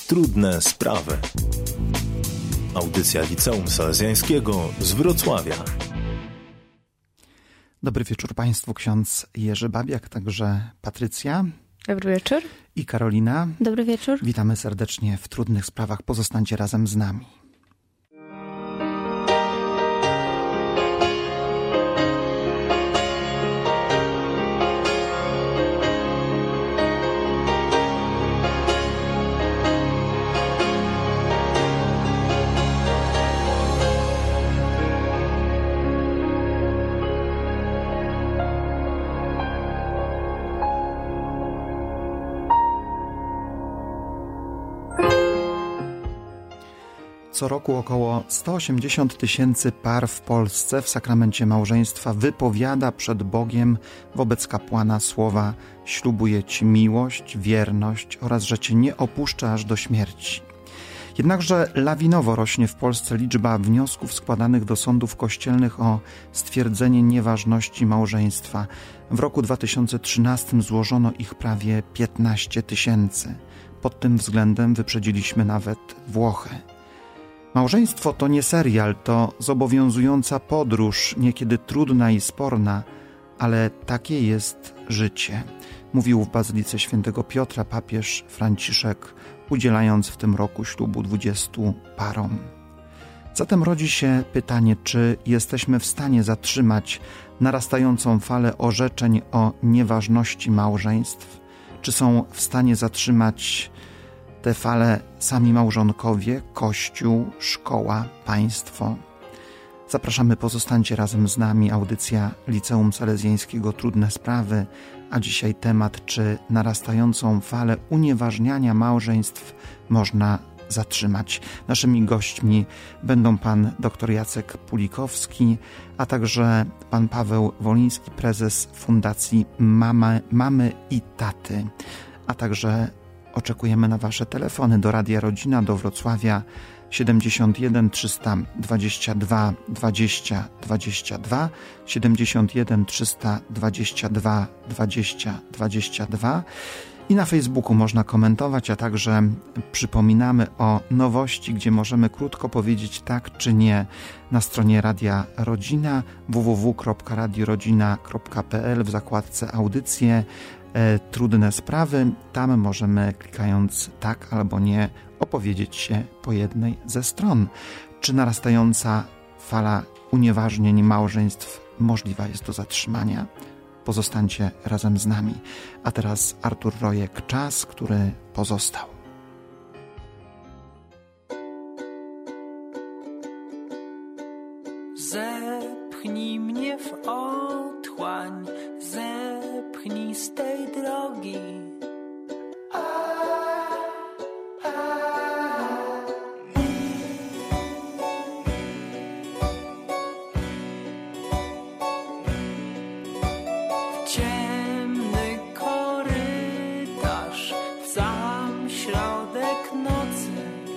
Trudne sprawy. Audycja Liceum Salezjańskiego z Wrocławia. Dobry wieczór Państwu, ksiądz Jerzy Babiak, także Patrycja. Dobry wieczór. I Karolina. Dobry wieczór. Witamy serdecznie w Trudnych Sprawach. Pozostańcie razem z nami. Co roku około 180 000 par w Polsce w sakramencie małżeństwa wypowiada przed Bogiem wobec kapłana słowa: ślubuję Ci miłość, wierność oraz że Cię nie opuszczę aż do śmierci. Jednakże lawinowo rośnie w Polsce liczba wniosków składanych do sądów kościelnych o stwierdzenie nieważności małżeństwa. W roku 2013 złożono ich prawie 15 000. Pod tym względem wyprzedziliśmy nawet Włochy. Małżeństwo to nie serial, to zobowiązująca podróż, niekiedy trudna i sporna, ale takie jest życie, mówił w Bazylice Świętego Piotra papież Franciszek, udzielając w tym roku ślubu 20 parom. Zatem rodzi się pytanie, czy jesteśmy w stanie zatrzymać narastającą falę orzeczeń o nieważności małżeństw? Czy są w stanie zatrzymać te fale sami małżonkowie, Kościół, szkoła, państwo? Zapraszamy, pozostańcie razem z nami. Audycja Liceum Salezjańskiego Trudne Sprawy, a dzisiaj temat, czy narastającą falę unieważniania małżeństw można zatrzymać. Naszymi gośćmi będą pan dr Jacek Pulikowski, a także pan Paweł Woliński, prezes Fundacji Mamy i Taty, a także oczekujemy na Wasze telefony do Radia Rodzina, do Wrocławia 71 322 20 22, 71 322 20 22 i na Facebooku można komentować, a także przypominamy o nowości, gdzie możemy krótko powiedzieć tak czy nie na stronie Radia Rodzina www.radiorodzina.pl w zakładce audycje Trudne Sprawy. Tam możemy, klikając tak albo nie, opowiedzieć się po jednej ze stron. Czy narastająca fala unieważnień małżeństw możliwa jest do zatrzymania? Pozostańcie razem z nami. A teraz Artur Rojek, Czas, który pozostał. Zepchnij mnie w otchłań, zepchnij z tej drogi. W ciemny korytarz, w sam środek nocy.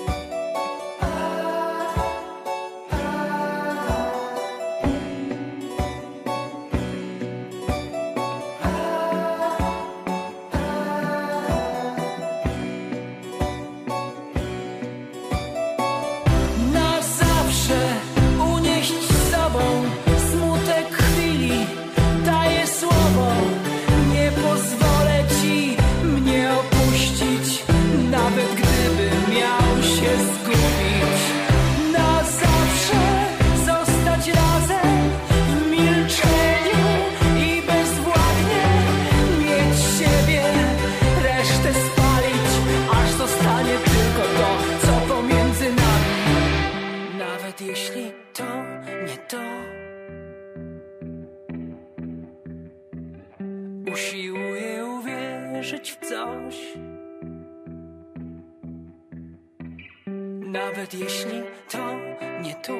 Usiłuję uwierzyć w coś, nawet jeśli to nie tu.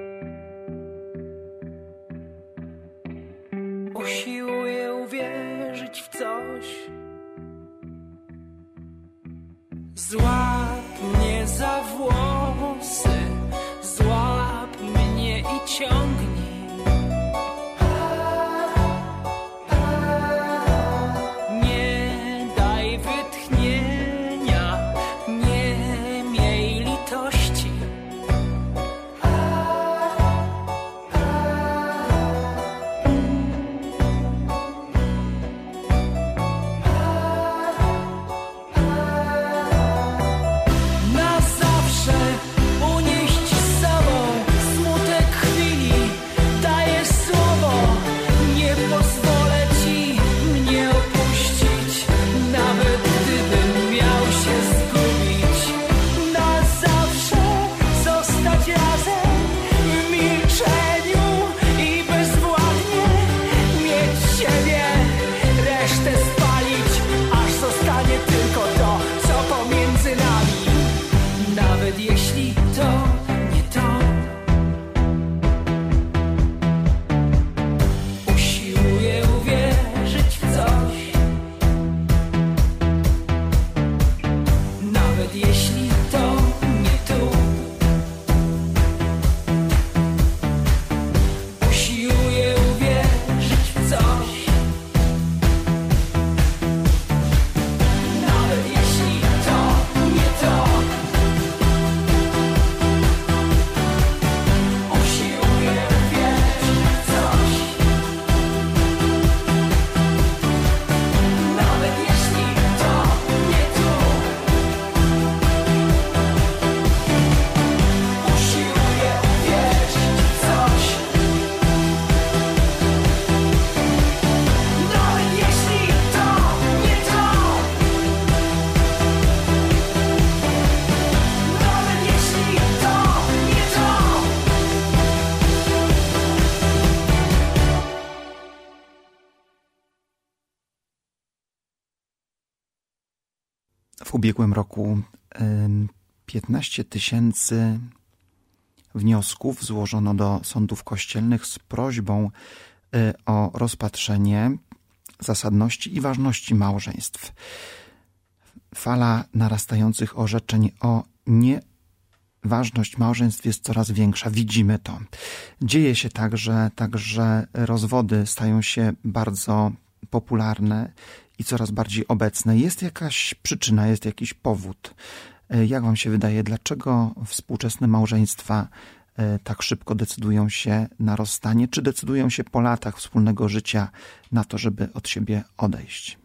Usiłuję uwierzyć w coś. Złap mnie za włosy, złap mnie i ciągnij. Nie daj wytchnienia, nie nawet jeśli to nie tu. Usiłuję uwierzyć w coś, nawet jeśli to nie to. Usiłuję uwierzyć w coś, nawet jeśli to nie tu. Usiłuję uwierzyć w coś, nawet jeśli to nie to. Nawet jeśli to nie to. W ubiegłym roku 15 000 wniosków złożono do sądów kościelnych z prośbą o rozpatrzenie zasadności i ważności małżeństw. Fala narastających orzeczeń o nieważność małżeństw jest coraz większa. Widzimy to. Dzieje się także rozwody stają się bardzo popularne i coraz bardziej obecne. Jest jakaś przyczyna, jest jakiś powód. Jak wam się wydaje, dlaczego współczesne małżeństwa tak szybko decydują się na rozstanie? Czy decydują się po latach wspólnego życia na to, żeby od siebie odejść?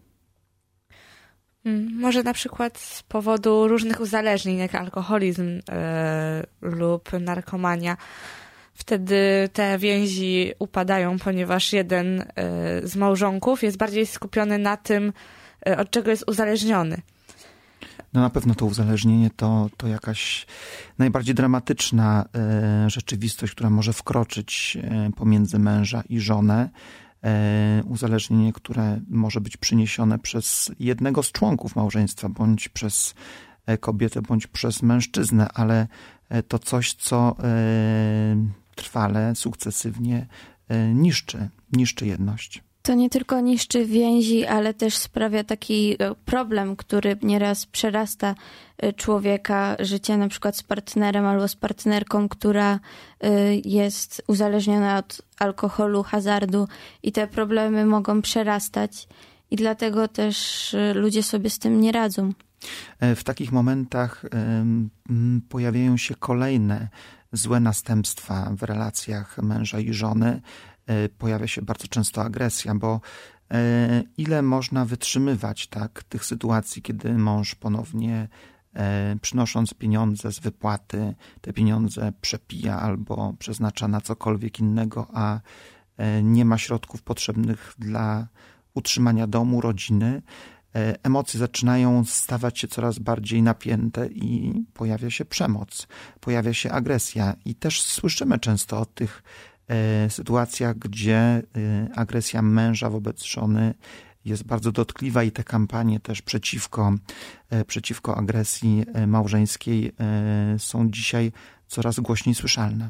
Może na przykład z powodu różnych uzależnień, jak alkoholizm lub narkomania. Wtedy te więzi upadają, ponieważ jeden z małżonków jest bardziej skupiony na tym, od czego jest uzależniony. No na pewno to uzależnienie to jakaś najbardziej dramatyczna rzeczywistość, która może wkroczyć pomiędzy męża i żonę. Uzależnienie, które może być przyniesione przez jednego z członków małżeństwa, bądź przez kobietę, bądź przez mężczyznę, ale to coś, co trwale, sukcesywnie niszczy jedność. To nie tylko niszczy więzi, ale też sprawia taki problem, który nieraz przerasta człowieka, życie na przykład z partnerem albo z partnerką, która jest uzależniona od alkoholu, hazardu i te problemy mogą przerastać i dlatego też ludzie sobie z tym nie radzą. W takich momentach pojawiają się kolejne złe następstwa w relacjach męża i żony. Pojawia się bardzo często agresja, bo ile można wytrzymywać tych sytuacji, kiedy mąż ponownie przynosząc pieniądze z wypłaty, te pieniądze przepija albo przeznacza na cokolwiek innego, a nie ma środków potrzebnych dla utrzymania domu, rodziny. Emocje zaczynają stawać się coraz bardziej napięte i pojawia się przemoc, pojawia się agresja i też słyszymy często o tych sytuacjach, gdzie agresja męża wobec żony jest bardzo dotkliwa i te kampanie też przeciwko agresji małżeńskiej są dzisiaj coraz głośniej słyszalne.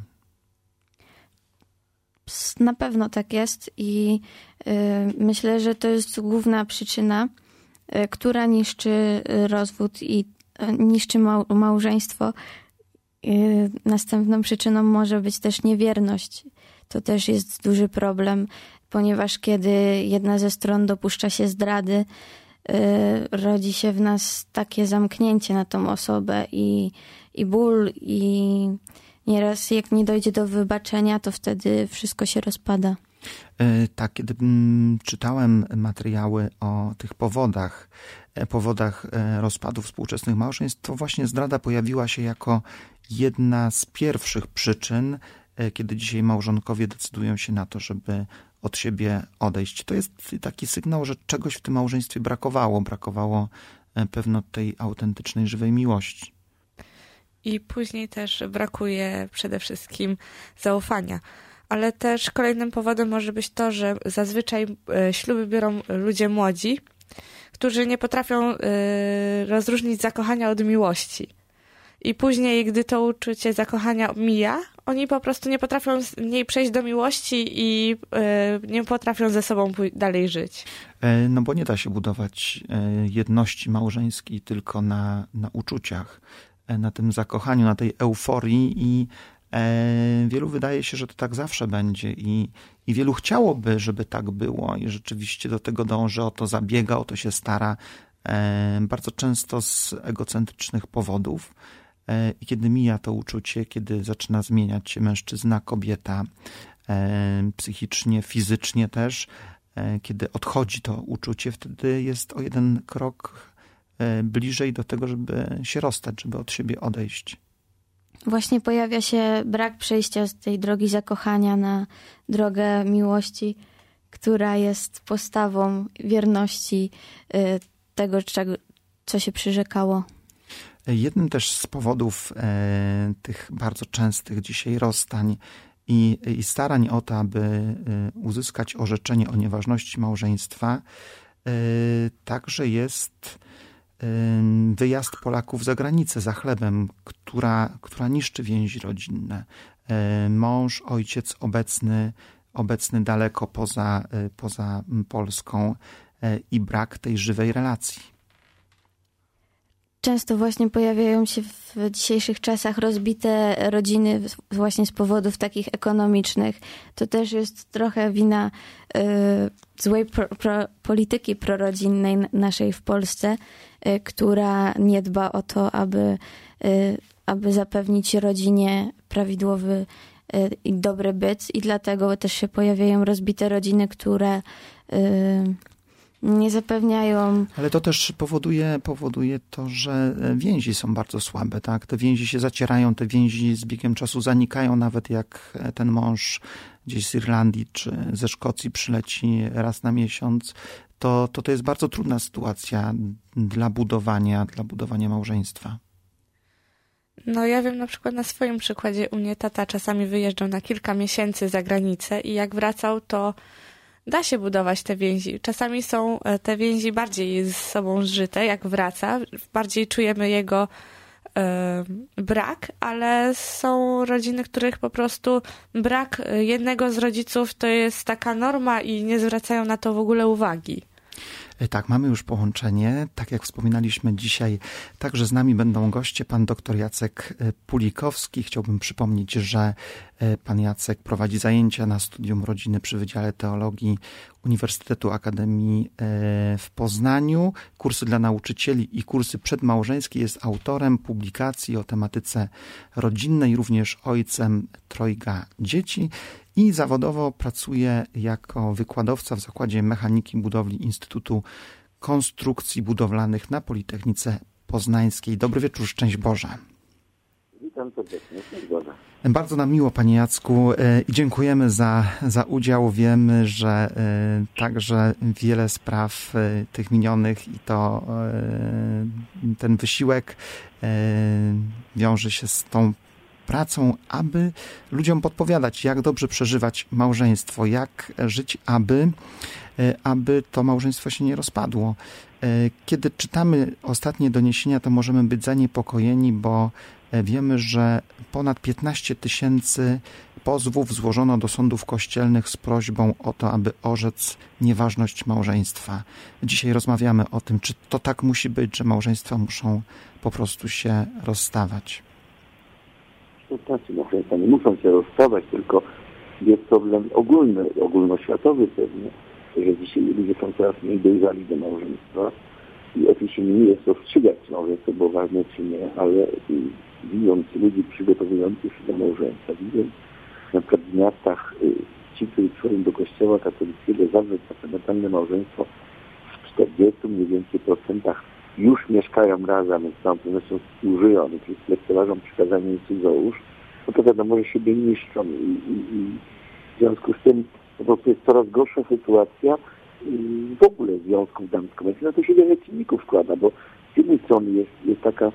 Na pewno tak jest i myślę, że to jest główna przyczyna, która niszczy rozwód i niszczy małżeństwo. Następną przyczyną może być też niewierność. To też jest duży problem, ponieważ kiedy jedna ze stron dopuszcza się zdrady, rodzi się w nas takie zamknięcie na tą osobę i ból i nieraz jak nie dojdzie do wybaczenia, to wtedy wszystko się rozpada. Tak, kiedy czytałem materiały o tych powodach rozpadów współczesnych małżeństw, to właśnie zdrada pojawiła się jako jedna z pierwszych przyczyn, kiedy dzisiaj małżonkowie decydują się na to, żeby od siebie odejść. To jest taki sygnał, że czegoś w tym małżeństwie brakowało pewno tej autentycznej, żywej miłości. I później też brakuje przede wszystkim zaufania. Ale też kolejnym powodem może być to, że zazwyczaj śluby biorą ludzie młodzi, którzy nie potrafią rozróżnić zakochania od miłości. I później, gdy to uczucie zakochania mija, oni po prostu nie potrafią z niej przejść do miłości i nie potrafią ze sobą dalej żyć. No bo nie da się budować jedności małżeńskiej tylko na uczuciach, na tym zakochaniu, na tej euforii i wielu wydaje się, że to tak zawsze będzie i wielu chciałoby, żeby tak było i rzeczywiście do tego dąży, o to zabiega, o to się stara, bardzo często z egocentrycznych powodów. I kiedy mija to uczucie, kiedy zaczyna zmieniać się mężczyzna, kobieta, psychicznie, fizycznie też, kiedy odchodzi to uczucie, wtedy jest o jeden krok bliżej do tego, żeby się rozstać, żeby od siebie odejść. Właśnie pojawia się brak przejścia z tej drogi zakochania na drogę miłości, która jest postawą wierności tego, co się przyrzekało. Jednym też z powodów tych bardzo częstych dzisiaj rozstań i starań o to, aby uzyskać orzeczenie o nieważności małżeństwa, także jest wyjazd Polaków za granicę, za chlebem, która niszczy więzi rodzinne. Mąż, ojciec obecny daleko poza Polską i brak tej żywej relacji. Często właśnie pojawiają się w dzisiejszych czasach rozbite rodziny właśnie z powodów takich ekonomicznych. To też jest trochę wina złej polityki prorodzinnej naszej w Polsce, która nie dba o to, aby zapewnić rodzinie prawidłowy i dobry byt. I dlatego też się pojawiają rozbite rodziny, które nie zapewniają. Ale to też powoduje to, że więzi są bardzo słabe, tak? Te więzi się zacierają, te więzi z biegiem czasu zanikają, nawet jak ten mąż gdzieś z Irlandii czy ze Szkocji przyleci raz na miesiąc, to jest bardzo trudna sytuacja dla budowania małżeństwa. No ja wiem na przykład na swoim przykładzie, u mnie tata czasami wyjeżdżał na kilka miesięcy za granicę i jak wracał, to da się budować te więzi. Czasami są te więzi bardziej z sobą zżyte, jak wraca. Bardziej czujemy jego brak, ale są rodziny, których po prostu brak jednego z rodziców to jest taka norma i nie zwracają na to w ogóle uwagi. Tak, mamy już połączenie. Tak jak wspominaliśmy dzisiaj, także z nami będą goście. Pan dr Jacek Pulikowski. Chciałbym przypomnieć, że pan Jacek prowadzi zajęcia na Studium Rodziny przy Wydziale Teologii Uniwersytetu Akademii w Poznaniu. Kursy dla nauczycieli i kursy przedmałżeńskie. Jest autorem publikacji o tematyce rodzinnej, również ojcem trojga dzieci. I zawodowo pracuje jako wykładowca w Zakładzie Mechaniki Budowli Instytutu Konstrukcji Budowlanych na Politechnice Poznańskiej. Dobry wieczór, szczęść Boże. Witam serdecznie, szczęść Boże. Bardzo nam miło, panie Jacku, i dziękujemy za udział. Wiemy, że także wiele spraw tych minionych i to ten wysiłek wiąże się z tą pracą, aby ludziom podpowiadać, jak dobrze przeżywać małżeństwo, jak żyć, aby to małżeństwo się nie rozpadło. Kiedy czytamy ostatnie doniesienia, to możemy być zaniepokojeni, bo wiemy, że ponad 15 000 pozwów złożono do sądów kościelnych z prośbą o to, aby orzec nieważność małżeństwa. Dzisiaj rozmawiamy o tym, czy to tak musi być, że małżeństwa muszą po prostu się rozstawać. To znaczy, małżeństwa nie muszą się rozstawać, tylko jest problem ogólny, ogólnoświatowy pewnie, że dzisiaj ludzie są coraz mniej dojrzali do małżeństwa i oczywiście nie jest rozstrzygać, czy małżeństwo było ważne, czy nie, ale widząc ludzi przygotowujących się do małżeństwa, widząc na przykład w miastach ci, którzy przychodzą do kościoła katolickiego zawrzeć sakramentalne małżeństwo w 40 mniej więcej procentach już mieszkają razem, więc tam pewnością współżyją, czyli lekceważą przykazanie i cudzołóż, no to wiadomo, że siebie niszczą i w związku z tym po prostu jest coraz gorsza sytuacja w ogóle związków damsko-męskich. No to się wiele czynników wkłada, bo z jednej strony jest taka,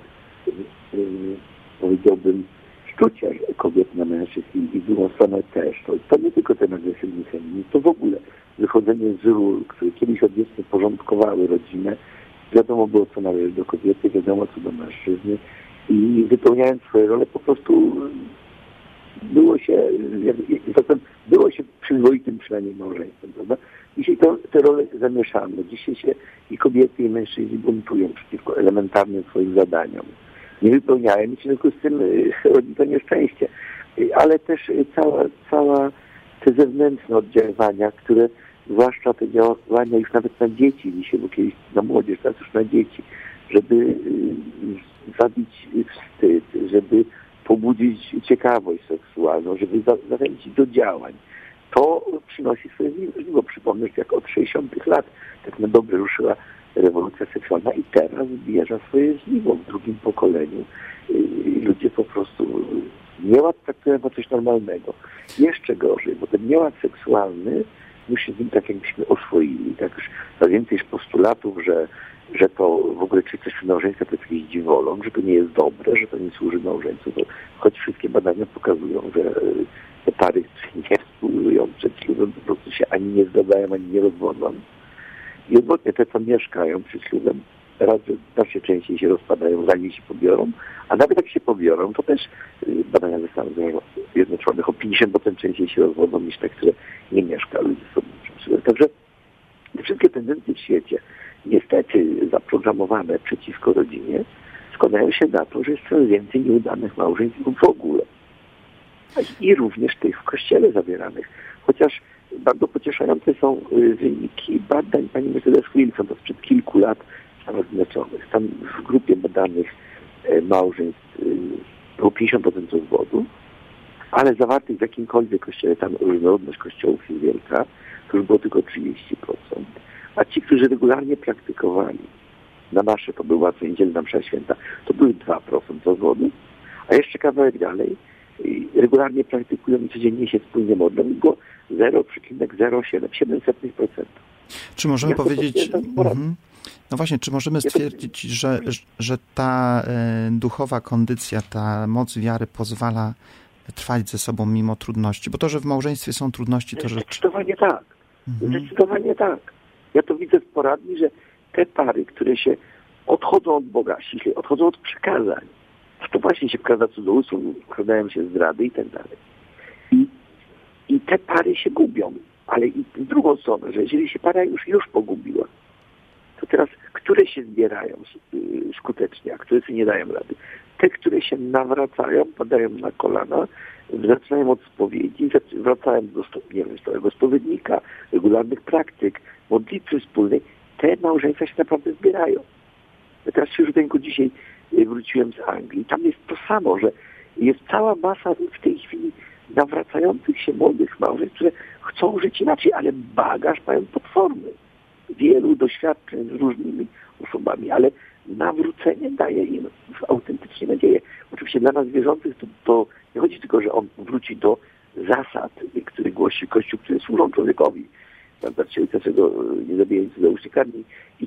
powiedziałbym, szczucie kobiet na mężczyzn i z drugą stronę też. To nie tylko ten agresywny feminizm, to w ogóle wychodzenie z ról, które kiedyś odwiecznie porządkowały rodzinę. Wiadomo było, co należy do kobiety, wiadomo, co do mężczyzny i wypełniając swoje role po prostu było się przyzwoitym przynajmniej małżeństwem, prawda? Dzisiaj te role zamieszano. Dzisiaj się i kobiety, i mężczyźni buntują przeciwko elementarnym swoim zadaniom. Nie wypełniają i w związku z tym rodzi to nieszczęście. Ale też cała te zewnętrzne oddziaływania, które zwłaszcza te działania już nawet na dzieci dzisiaj, bo kiedyś na młodzież, teraz już na dzieci, żeby zabić wstyd, żeby pobudzić ciekawość seksualną, żeby zachęcić do działań. To przynosi swoje żniwo. Przypomnę, że jak od 60 lat tak na dobre ruszyła rewolucja seksualna i teraz zbierza swoje żniwo w drugim pokoleniu. Ludzie po prostu nieład traktują jako coś normalnego. Jeszcze gorzej, bo ten nieład seksualny musi z nim tak jakbyśmy oswoili. Tak już za więcej postulatów, że to w ogóle czy coś w małżeństwie to jest jakiś dziwoląg, że to nie jest dobre, że to nie służy małżeństwu. Choć wszystkie badania pokazują, że te pary, które nie współżyją przed ślubem, po prostu się ani nie zgadzają, ani nie rozwodzą. I odwrotnie, te, co mieszkają przed ślubem, znacznie częściej się rozpadają, zanim się pobiorą, a nawet jak się pobiorą, to też badania ze Stanów Zjednoczonych o 50% częściej się rozwodzą niż te, które nie mieszkały ze sobą przed ślubem. Także te wszystkie tendencje w świecie, niestety zaprogramowane przeciwko rodzinie, składają się na to, że jest coraz więcej nieudanych małżeństw w ogóle. I również tych w Kościele zawieranych. Chociaż bardzo pocieszające są wyniki badań pani Mercedes Wilson, to sprzed kilku lat w Stanach Zjednoczonych. Tam w grupie badanych małżeństw było 50% rozwodów, ale zawartych w jakimkolwiek kościele, tam różnorodność kościołów jest wielka, to już było tylko 30%. A ci, którzy regularnie praktykowali na nasze, to była co niedzielna msza święta, to były 2% rozwodów, a jeszcze kawałek dalej, regularnie praktykują i codziennie się wspólnie modlą i było 0,07%. Czy możemy powiedzieć... No właśnie, czy możemy stwierdzić, że ta duchowa kondycja, ta moc wiary pozwala trwać ze sobą mimo trudności? Bo to, że w małżeństwie są trudności, to rzecz... Zdecydowanie tak. Zdecydowanie tak. Ja to widzę w poradni, że te pary, które się odchodzą od Boga, odchodzą od przykazań, to właśnie się wkłada cudzołóstwo, wkładają się zdrady i tak dalej. I te pary się gubią. Ale i w drugą stronę, że jeżeli się para już pogubiła, to teraz które się zbierają skutecznie, a które sobie nie dają rady? Te, które się nawracają, padają na kolana, wracają od spowiedzi, wracają do stałego spowiednika, regularnych praktyk, modlitwy wspólnej, te małżeństwa się naprawdę zbierają. Ja teraz świeżuteńko dzisiaj wróciłem z Anglii. Tam jest to samo, że jest cała masa w tej chwili nawracających się młodych małżeństw, które chcą żyć inaczej, ale bagaż mają potworny. Wielu doświadczeń z różnymi osobami, ale nawrócenie daje im autentycznie nadzieję. Oczywiście dla nas wierzących to nie chodzi tylko, że on wróci do zasad, które głosi Kościół, które służą człowiekowi. Ojca czego nie zabijaj cudzołóżnikarni. I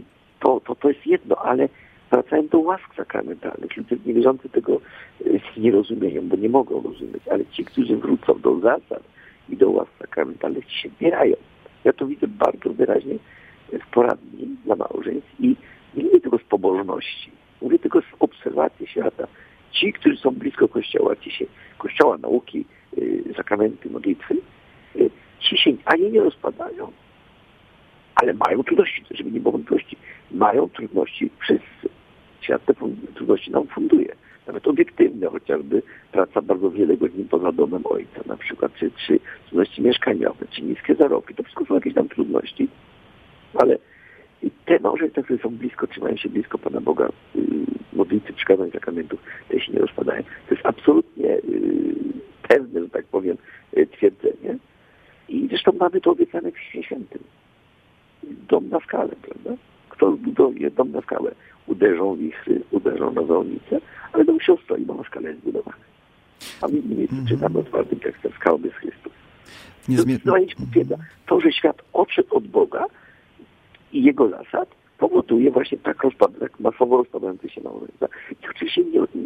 to jest jedno, ale wracają do łask sakramentalnych. Ludzie niewierzący tego nie rozumieją, bo nie mogą rozumieć, ale ci, którzy wrócą do zasad i do łask sakramentalnych, ci się zbierają. Ja to widzę bardzo wyraźnie w poradni dla małżeństw i nie mówię tego z pobożności, mówię tylko z obserwacji świata. Ci, którzy są blisko Kościoła, Kościoła, nauki, sakramenty, modlitwy, ci się ani nie rozpadają, ale mają trudności, żeby nie było wątpliwości. Mają trudności wszyscy. Świat te trudności nam funduje. Nawet obiektywne, chociażby praca bardzo wiele godzin poza domem ojca, na przykład, czy trudności mieszkaniowe, czy niskie zarobki. To wszystko są jakieś tam trudności, ale te małżeństwa, które są blisko, trzymają się blisko Pana Boga, modlitwy, przykazań, sakramentów, te się nie rozpadają. To jest absolutnie pewne, że tak powiem, twierdzenie. I zresztą mamy to obiecane w Piśmie Świętym. Dom na skałę, prawda? Kto buduje dom na skałę? Uderzą wichry, uderzą na zawodnicę, ale dom się stoi, bo na skale jest zbudowany. A w innym miejscu czytamy otwartym tekstem, skała bez Chrystus. To, że świat odszedł od Boga i Jego zasad, powoduje właśnie tak masowo rozpadające się małżeństwa. I oczywiście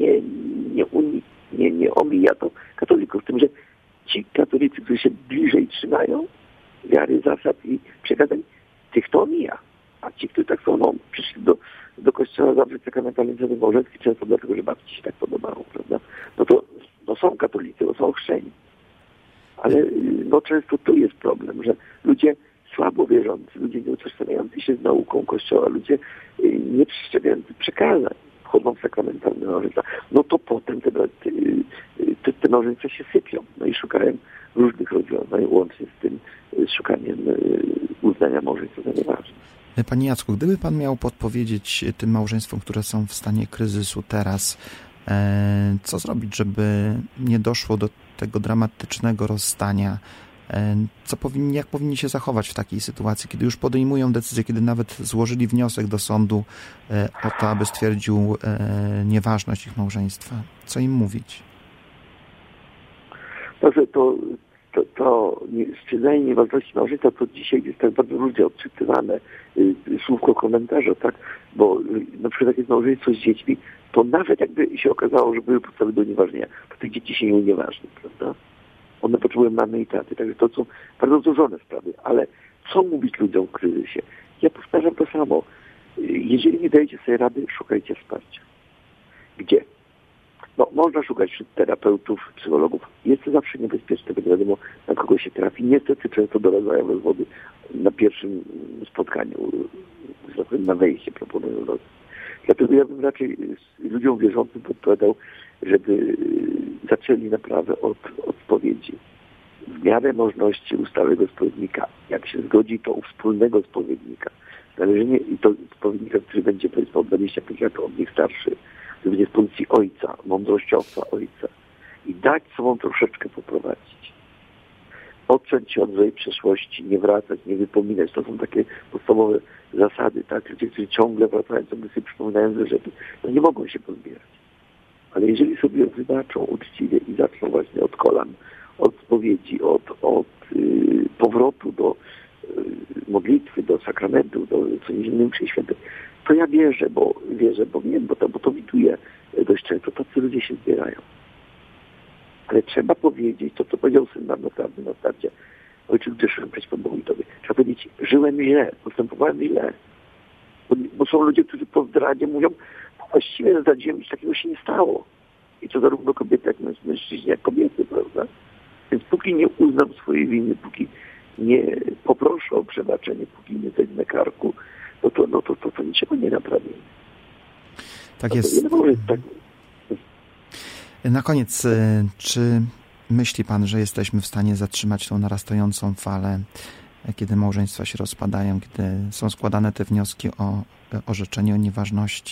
nie omija to katolików, w tym, że ci katolicy, którzy się bliżej trzymają wiary, zasad i przekazań, tych to omija. A ci, którzy tak są, przyszli do kościoła zawrzeć sakramentalnym związek małżeński, często dlatego, że babci się tak podobało, prawda? No to są katolicy, bo są chrzczeni. Ale no często tu jest problem, że ludzie słabo wierzący, ludzie nie utożsamiający się z nauką Kościoła, ludzie nie przestrzegający przekazań, wchodzą w sakramentalne małżeństwa, no to potem te małżeństwa się sypią. No i szukają różnych rozwiązań, łącznie z tym szukaniem uznania małżeństwa za nieważne. Panie Jacku, gdyby pan miał podpowiedzieć tym małżeństwom, które są w stanie kryzysu teraz, co zrobić, żeby nie doszło do tego dramatycznego rozstania? Jak powinni się zachować w takiej sytuacji, kiedy już podejmują decyzję, kiedy nawet złożyli wniosek do sądu o to, aby stwierdził nieważność ich małżeństwa? Co im mówić? To stwierdzenie nieważności małżeństwa to dzisiaj jest tak bardzo różnie odczytywane, słówko komentarza, tak? Bo na przykład jak jest małżeństwo z dziećmi, to nawet jakby się okazało, że były podstawy do unieważnienia, to tych dzieci się nie unieważni, prawda? One potrzebują mamy i taty, także to są bardzo złożone sprawy, ale co mówić ludziom w kryzysie? Ja powtarzam to samo. Jeżeli nie dajecie sobie rady, szukajcie wsparcia. Gdzie? No, można szukać wśród terapeutów, psychologów. Jest to zawsze niebezpieczne, bo nie wiadomo, na kogo się trafi. Niestety często doradzają rozwody na pierwszym spotkaniu, na wejście proponują rozwód. Dlatego ja bym raczej ludziom wierzącym podpowiadał, żeby zaczęli naprawę od spowiedzi. W miarę możliwości u stałego spowiednika. Jak się zgodzi, to u wspólnego spowiednika. Należenie i to spowiednika, który będzie powiedzmy o 25 lat od nich starszy, który będzie z pozycji ojca, mądrościowca ojca. I dać sobą troszeczkę poprowadzić. Odciąć się od złej przeszłości, nie wracać, nie wypominać. To są takie podstawowe zasady, tak? Ludzie, którzy ciągle wracają, ciągle sobie przypominają ze rzeczy, no nie mogą się pozbierać. Ale jeżeli sobie wybaczą uczciwie i zaczną właśnie od kolan, od spowiedzi, od powrotu do modlitwy, do sakramentu, do co innego mszy świętej, to ja wierzę, bo wiem, bo to widuję dość często, tacy ludzie się zbierają. Ale trzeba powiedzieć, to co powiedział syn na starcie, ojcze, grzeszyłem przeciwko Bogu i Tobie. Trzeba powiedzieć, żyłem źle, postępowałem źle. Bo są ludzie, którzy po zdradzie mówią, właściwie zdradziłem, nic takiego się nie stało. I to zarówno kobiety, jak mężczyźni, jak kobiety, prawda? Więc póki nie uznam swojej winy, póki nie poproszę o przebaczenie, póki nie zejdę karku, to niczego nie naprawi. Tak jest. Na koniec, czy myśli pan, że jesteśmy w stanie zatrzymać tą narastającą falę, kiedy małżeństwa się rozpadają, kiedy są składane te wnioski o orzeczenie o nieważności?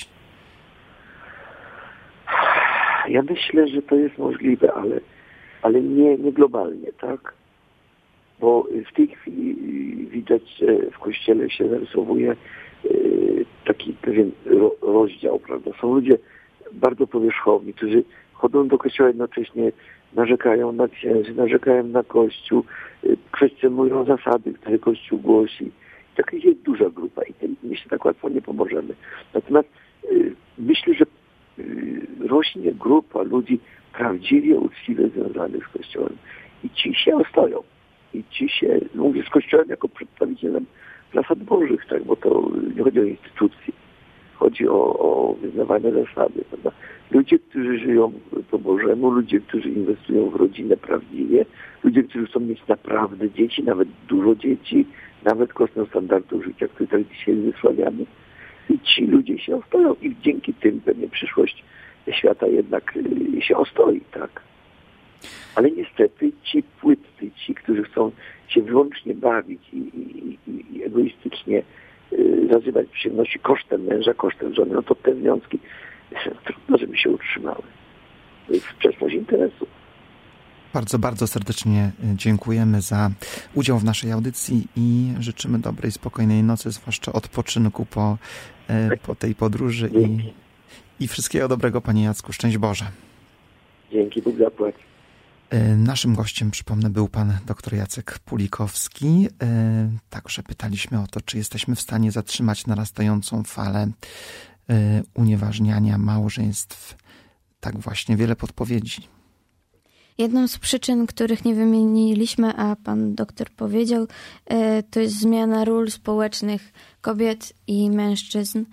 Ja myślę, że to jest możliwe, ale nie globalnie, tak? Bo w tej chwili widać, że w Kościele się zarysowuje taki pewien rozdział, prawda? Są ludzie bardzo powierzchowni, którzy chodzą do Kościoła jednocześnie, narzekają na księży, narzekają na Kościół, kwestionują zasady, które Kościół głosi. Taka jest duża grupa i tym my się tak łatwo nie pomożemy. Natomiast myślę, że rośnie grupa ludzi prawdziwie, uczciwie związanych z Kościołem. I ci się ostoją. I ci się, mówię z Kościołem jako przedstawicielem zasad bożych, tak, bo to nie chodzi o instytucje. Chodzi o wyznawane zasady, prawda? Ludzie, którzy żyją po Bożemu, ludzie, którzy inwestują w rodzinę prawdziwie, ludzie, którzy chcą mieć naprawdę dzieci, nawet dużo dzieci, nawet kosztem standardów życia, które tak dzisiaj wysławiamy. I ci ludzie się ostoją i dzięki tym pewnie przyszłość świata jednak się ostoi, tak. Ale niestety ci płytcy, ci, którzy chcą się wyłącznie bawić i egoistycznie zażywać przyjemności kosztem męża, kosztem żony, no to te związki trudno, żeby się utrzymały. To jest sprzeczność interesów. Bardzo, bardzo serdecznie dziękujemy za udział w naszej audycji i życzymy dobrej, spokojnej nocy, zwłaszcza odpoczynku po tej podróży i wszystkiego dobrego, Panie Jacku. Szczęść Boże. Dzięki, Bóg zapłać. Naszym gościem, przypomnę, był pan dr Jacek Pulikowski. Także pytaliśmy o to, czy jesteśmy w stanie zatrzymać narastającą falę unieważniania małżeństw. Tak właśnie, wiele podpowiedzi. Jedną z przyczyn, których nie wymieniliśmy, a pan doktor powiedział, to jest zmiana ról społecznych kobiet i mężczyzn.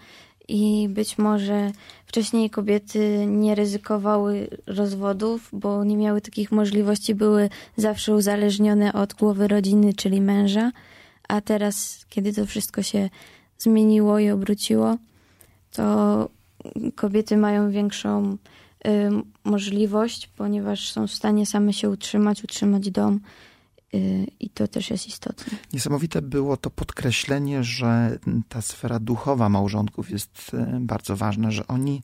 i być może wcześniej kobiety nie ryzykowały rozwodów, bo nie miały takich możliwości, były zawsze uzależnione od głowy rodziny, czyli męża, a teraz, kiedy to wszystko się zmieniło i obróciło, to kobiety mają większą możliwość, ponieważ są w stanie same się utrzymać dom i to też jest istotne. Niesamowite było to podkreślenie, że ta sfera duchowa małżonków jest bardzo ważna, że oni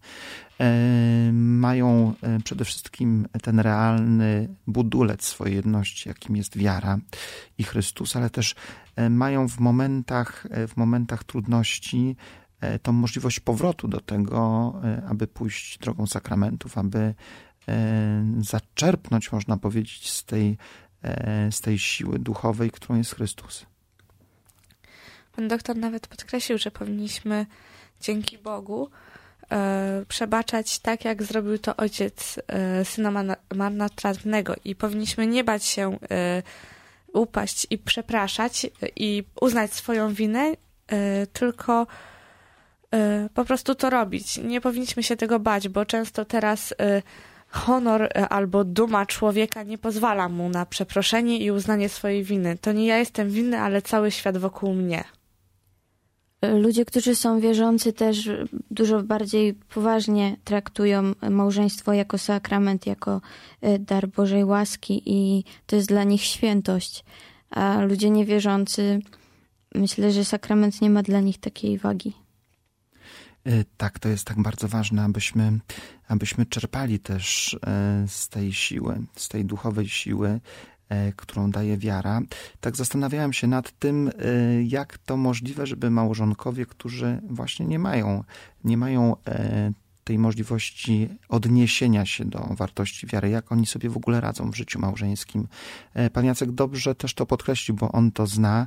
mają przede wszystkim ten realny budulec swojej jedności, jakim jest wiara i Chrystus, ale też mają w momentach trudności tą możliwość powrotu do tego, aby pójść drogą sakramentów, aby zaczerpnąć, można powiedzieć, z tej siły duchowej, którą jest Chrystus. Pan doktor nawet podkreślił, że powinniśmy dzięki Bogu przebaczać tak, jak zrobił to ojciec syna marnotrawnego i powinniśmy nie bać się upaść i przepraszać i uznać swoją winę, tylko po prostu to robić. Nie powinniśmy się tego bać, bo często teraz honor albo duma człowieka nie pozwala mu na przeproszenie i uznanie swojej winy. To nie ja jestem winny, ale cały świat wokół mnie. Ludzie, którzy są wierzący, też dużo bardziej poważnie traktują małżeństwo jako sakrament, jako dar Bożej łaski i to jest dla nich świętość. A ludzie niewierzący, myślę, że sakrament nie ma dla nich takiej wagi. Tak, to jest tak bardzo ważne, abyśmy czerpali też z tej siły, z tej duchowej siły, którą daje wiara. Tak zastanawiałem się nad tym, jak to możliwe, żeby małżonkowie, którzy właśnie nie mają tej możliwości odniesienia się do wartości wiary, jak oni sobie w ogóle radzą w życiu małżeńskim. Pan Jacek dobrze też to podkreślił, bo on to zna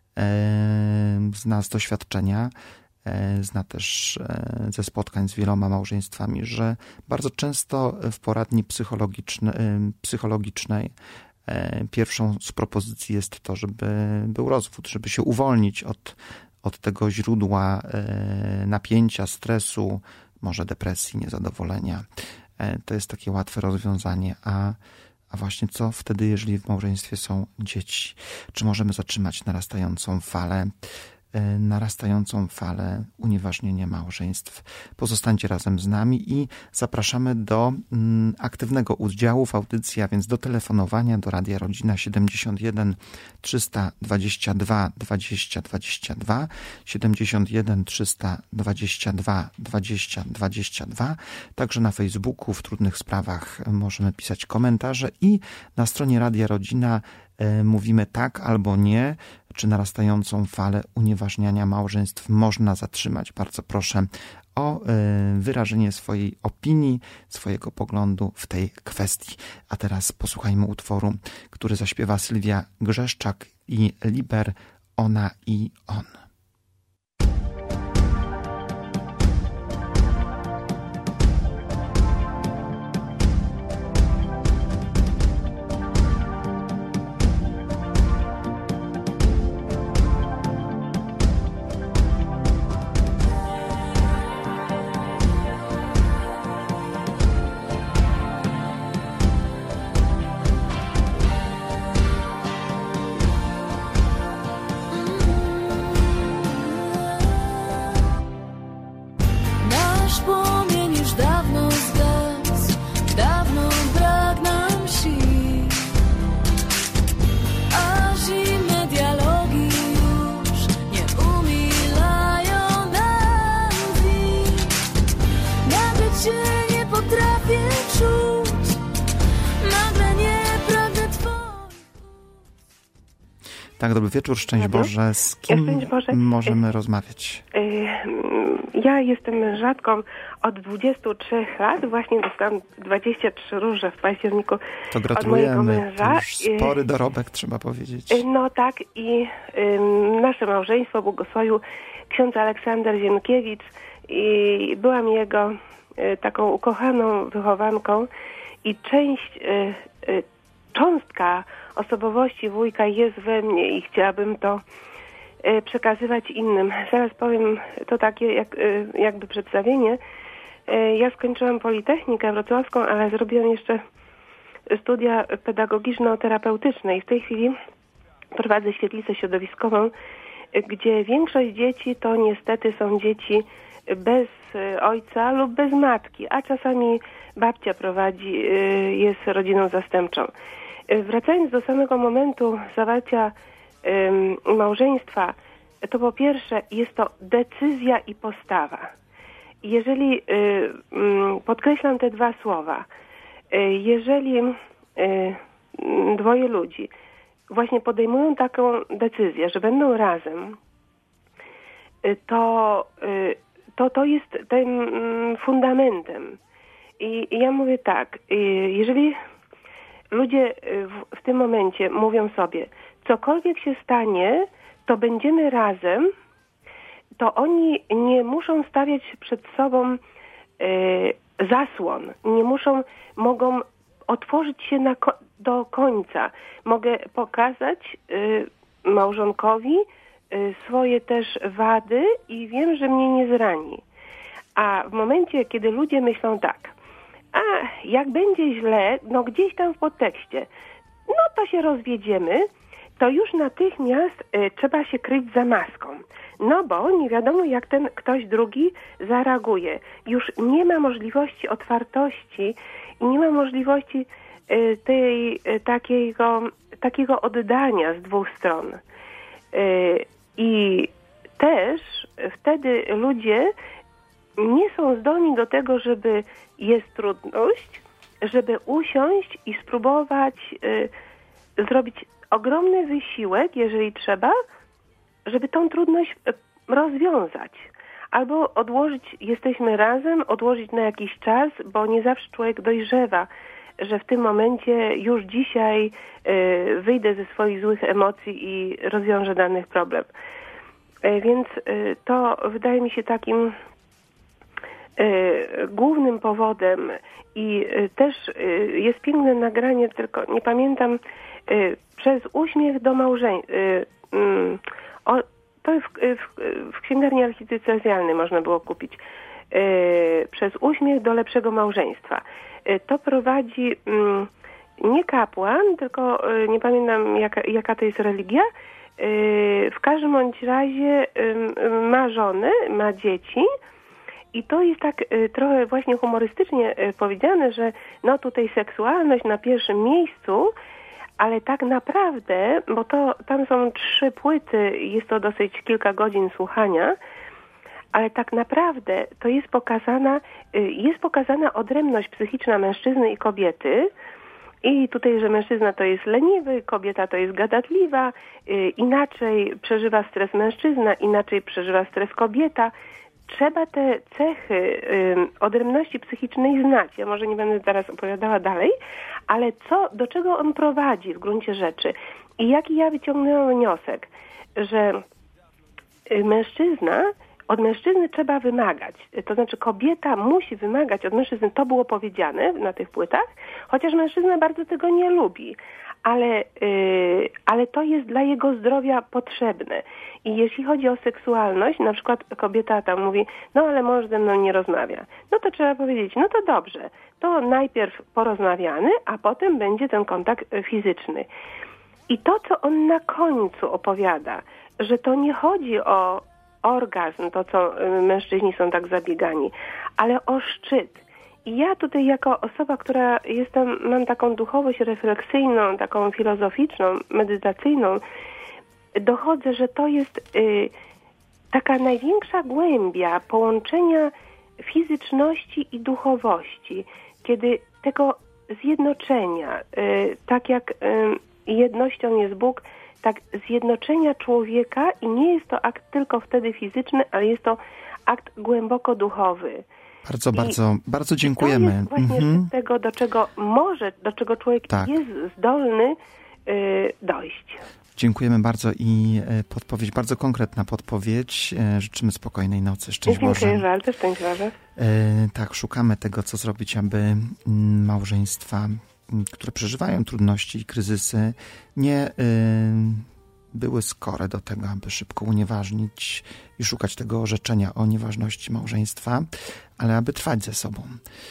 z doświadczenia, zna też ze spotkań z wieloma małżeństwami, że bardzo często w poradni psychologicznej pierwszą z propozycji jest to, żeby był rozwód, żeby się uwolnić od tego źródła napięcia, stresu, może depresji, niezadowolenia. To jest takie łatwe rozwiązanie, a właśnie co wtedy, jeżeli w małżeństwie są dzieci? Czy możemy zatrzymać narastającą falę unieważnienia małżeństw? Pozostańcie razem z nami i zapraszamy do aktywnego udziału w audycji, a więc do telefonowania do Radia Rodzina 71 322 20 22, 71 322 20 22. Także na Facebooku w Trudnych Sprawach możemy pisać komentarze i na stronie Radia Rodzina mówimy tak albo nie, czy narastającą falę unieważniania małżeństw można zatrzymać. Bardzo proszę o wyrażenie swojej opinii, swojego poglądu w tej kwestii. A teraz posłuchajmy utworu, który zaśpiewa Sylwia Grzeszczak i Liber, Ona i On. Tak, dobry wieczór, szczęść Boże. Z kim możemy rozmawiać? Ja jestem mężatką od 23 lat. Właśnie dostałam 23 róże w październiku to gratulujemy. Od mojego męża. To już spory dorobek, trzeba powiedzieć. No tak i nasze małżeństwo błogosławił ksiądz Aleksander Zienkiewicz i byłam jego taką ukochaną wychowanką i cząstka osobowości wujka jest we mnie i chciałabym to przekazywać innym. Zaraz powiem to takie jakby przedstawienie. Ja skończyłam Politechnikę Wrocławską, ale zrobiłam jeszcze studia pedagogiczno-terapeutyczne i w tej chwili prowadzę świetlicę środowiskową, gdzie większość dzieci to niestety są dzieci bez ojca lub bez matki, a czasami babcia prowadzi, jest rodziną zastępczą. Wracając do samego momentu zawarcia małżeństwa, to po pierwsze jest to decyzja i postawa. Jeżeli, podkreślam te dwa słowa, jeżeli dwoje ludzi właśnie podejmują taką decyzję, że będą razem, to jest tym fundamentem. I ja mówię tak, jeżeli ludzie w tym momencie mówią sobie, cokolwiek się stanie, to będziemy razem, to oni nie muszą stawiać przed sobą zasłon, mogą otworzyć się do końca. Mogę pokazać małżonkowi swoje też wady i wiem, że mnie nie zrani. A w momencie, kiedy ludzie myślą tak, a jak będzie źle, no gdzieś tam w podtekście, no to się rozwiedziemy, to już natychmiast trzeba się kryć za maską. No bo nie wiadomo, jak ten ktoś drugi zareaguje. Już nie ma możliwości otwartości i nie ma możliwości takiego oddania z dwóch stron. I też wtedy ludzie nie są zdolni do tego, żeby jest trudność, żeby usiąść i spróbować zrobić ogromny wysiłek, jeżeli trzeba, żeby tą trudność rozwiązać. Albo odłożyć, jesteśmy razem, odłożyć na jakiś czas, bo nie zawsze człowiek dojrzewa, że w tym momencie już dzisiaj wyjdę ze swoich złych emocji i rozwiążę dany problem. Więc to wydaje mi się takim głównym powodem i też jest piękne nagranie, tylko nie pamiętam, przez uśmiech do małżeństwa. To w księgarni archidiecezjalnej można było kupić. Przez uśmiech do lepszego małżeństwa. To prowadzi nie kapłan, tylko nie pamiętam jaka to jest religia. W każdym bądź razie ma żonę, ma dzieci i to jest tak trochę właśnie humorystycznie powiedziane, że no tutaj seksualność na pierwszym miejscu, ale tak naprawdę, bo tam są 3 płyty, jest to dosyć kilka godzin słuchania, ale tak naprawdę to jest pokazana odrębność psychiczna mężczyzny i kobiety. I tutaj, że mężczyzna to jest leniwy, kobieta to jest gadatliwa, inaczej przeżywa stres mężczyzna, inaczej przeżywa stres kobieta. Trzeba te cechy odrębności psychicznej znać. Ja może nie będę teraz opowiadała dalej, ale do czego on prowadzi w gruncie rzeczy. I jaki ja wyciągnęłam wniosek, że od mężczyzny trzeba wymagać. To znaczy kobieta musi wymagać od mężczyzny. To było powiedziane na tych płytach, chociaż mężczyzna bardzo tego nie lubi. Ale to jest dla jego zdrowia potrzebne. I jeśli chodzi o seksualność, na przykład kobieta tam mówi, no ale mąż ze mną nie rozmawia. No to trzeba powiedzieć, no to dobrze, to najpierw porozmawiamy, a potem będzie ten kontakt fizyczny. I to, co on na końcu opowiada, że to nie chodzi o orgazm, to co mężczyźni są tak zabiegani, ale o szczyt. I ja tutaj jako osoba, która mam taką duchowość refleksyjną, taką filozoficzną, medytacyjną, dochodzę, że to jest taka największa głębia połączenia fizyczności i duchowości, kiedy tego zjednoczenia, tak jak jednością jest Bóg, tak zjednoczenia człowieka i nie jest to akt tylko wtedy fizyczny, ale jest to akt głęboko duchowy. Bardzo dziękujemy. To jest właśnie tego, do czego człowiek jest zdolny dojść. Dziękujemy bardzo i bardzo konkretna podpowiedź. Życzymy spokojnej nocy. Szczęść Boże. Dziękuję bardzo, szczęść Boże. Tak, szukamy tego, co zrobić, aby małżeństwa, które przeżywają trudności i kryzysy, były skore do tego, aby szybko unieważnić i szukać tego orzeczenia o nieważności małżeństwa, ale aby trwać ze sobą.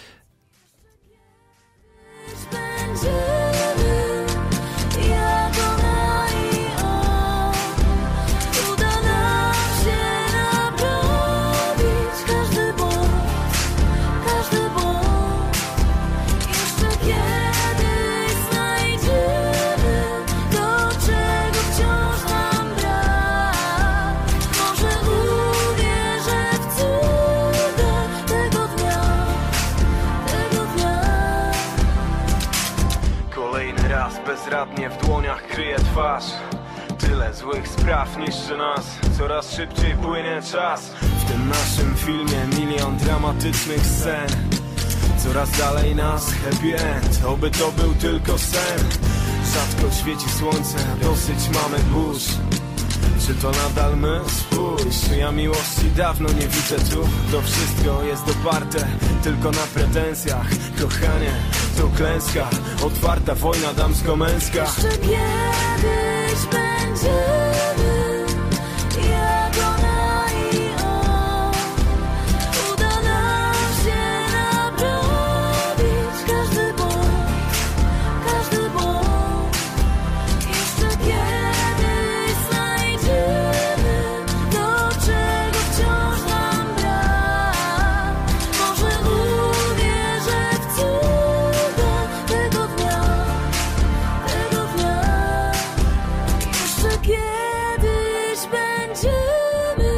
Bezradnie w dłoniach kryje twarz. Tyle złych spraw niszczy nas. Coraz szybciej płynie czas. W tym naszym filmie milion dramatycznych scen. Coraz dalej nas happy end. Oby to był tylko sen. Rzadko świeci słońce, dosyć mamy burz. Czy to nadal my? Spójrz, ja miłości dawno nie widzę tu. To wszystko jest oparte tylko na pretensjach. Kochanie, to klęska, otwarta wojna damsko-męska. Jeszcze kiedyś będziemy jak ona i on. Uda nam się naprawić każdy błąd, każdy błąd. Jeszcze kiedyś znajdziemy to, czego wciąż nam brak. Może uwierzę w cuda tego dnia, tego dnia. Jeszcze kiedyś będziemy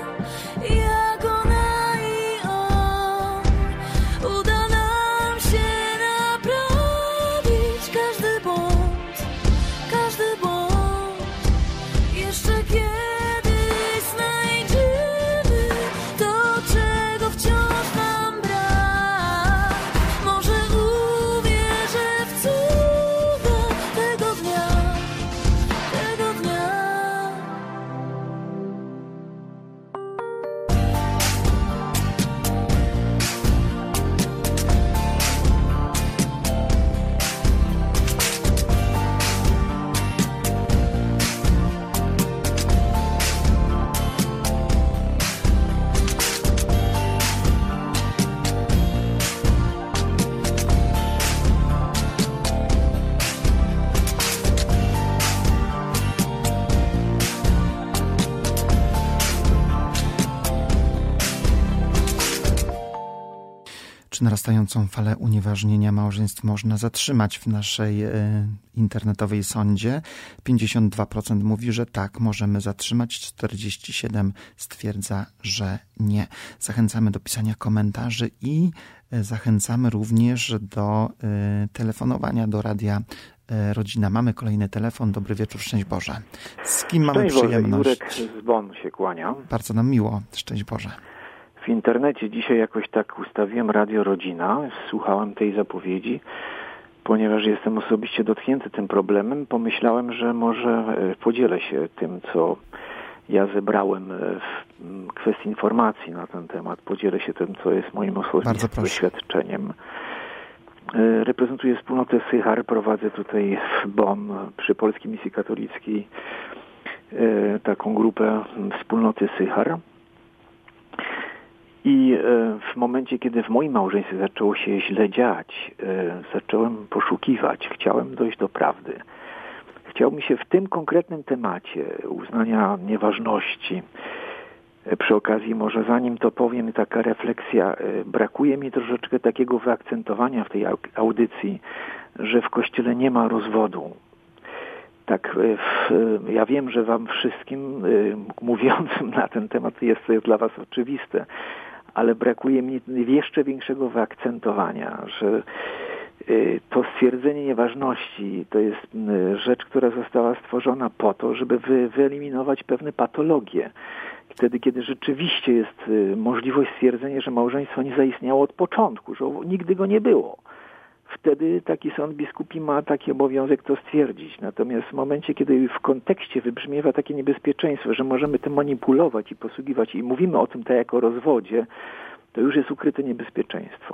jak ona i on. Uda nam się naprawić każdy błąd, każdy błąd. Jeszcze kiedyś znajdziemy to, czego wciąż nam brak. Może uwierzę w cuda tego dnia, tego dnia. Czy narastającą falę unieważnienia małżeństw można zatrzymać w naszej internetowej sondzie? 52% mówi, że tak, możemy zatrzymać, 47% stwierdza, że nie. Zachęcamy do pisania komentarzy i zachęcamy również do telefonowania do Radia Rodzina. Mamy kolejny telefon. Dobry wieczór, szczęść Boże. Z kim mamy przyjemność? Jurek z Bonn się kłania. Bardzo nam miło, szczęść Boże. W internecie dzisiaj jakoś tak ustawiłem Radio Rodzina, słuchałem tej zapowiedzi, ponieważ jestem osobiście dotknięty tym problemem, pomyślałem, że może podzielę się tym, co ja zebrałem w kwestii informacji na ten temat. Podzielę się tym, co jest moim osobistym doświadczeniem. Reprezentuję wspólnotę Sychar, prowadzę tutaj w Bonn przy Polskiej Misji Katolickiej taką grupę wspólnoty Sychar. I w momencie, kiedy w moim małżeństwie zaczęło się źle dziać, zacząłem poszukiwać, chciałem dojść do prawdy. Chciałbym się w tym konkretnym temacie uznania nieważności, przy okazji może zanim to powiem, taka refleksja, brakuje mi troszeczkę takiego wyakcentowania w tej audycji, że w Kościele nie ma rozwodu. Tak, ja wiem, że wam wszystkim mówiącym na ten temat jest to dla was oczywiste, ale brakuje mi jeszcze większego wyakcentowania, że to stwierdzenie nieważności to jest rzecz, która została stworzona po to, żeby wyeliminować pewne patologie. Wtedy, kiedy rzeczywiście jest możliwość stwierdzenia, że małżeństwo nie zaistniało od początku, że nigdy go nie było. Wtedy taki sąd biskupi ma taki obowiązek to stwierdzić. Natomiast w momencie, kiedy w kontekście wybrzmiewa takie niebezpieczeństwo, że możemy tym manipulować i posługiwać i mówimy o tym tak jak o rozwodzie, to już jest ukryte niebezpieczeństwo.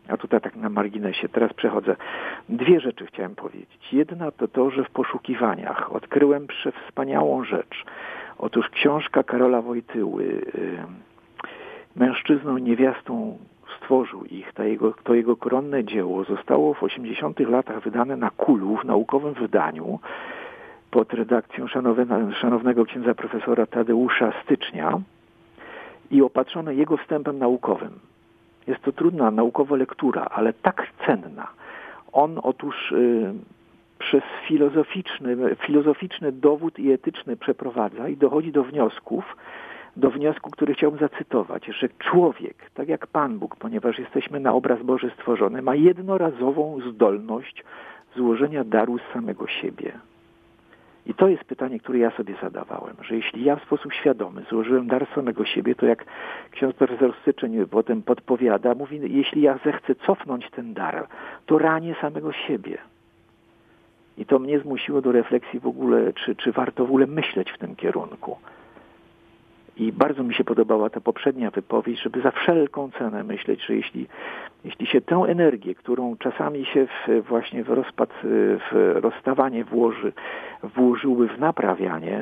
A tutaj tak na marginesie, teraz przechodzę. 2 rzeczy chciałem powiedzieć. Jedna to to, że w poszukiwaniach odkryłem przewspaniałą rzecz. Otóż książka Karola Wojtyły, Mężczyzną, niewiastą stworzył ich, to jego koronne dzieło zostało w 80 latach wydane na Kulu w naukowym wydaniu pod redakcją szanownego księdza profesora Tadeusza Stycznia i opatrzone jego wstępem naukowym. Jest to trudna naukowa lektura, ale tak cenna. On otóż przez filozoficzny dowód i etyczny przeprowadza i dochodzi do wniosku, który chciałbym zacytować, że człowiek, tak jak Pan Bóg, ponieważ jesteśmy na obraz Boży stworzony, ma jednorazową zdolność złożenia daru z samego siebie. I to jest pytanie, które ja sobie zadawałem, że jeśli ja w sposób świadomy złożyłem dar samego siebie, to jak ksiądz profesor Styczeń potem podpowiada, mówi, jeśli ja zechcę cofnąć ten dar, to ranię samego siebie. I to mnie zmusiło do refleksji w ogóle, czy warto w ogóle myśleć w tym kierunku. I bardzo mi się podobała ta poprzednia wypowiedź, żeby za wszelką cenę myśleć, że jeśli się tę energię, którą czasami się właśnie w rozstawanie włożyły w naprawianie,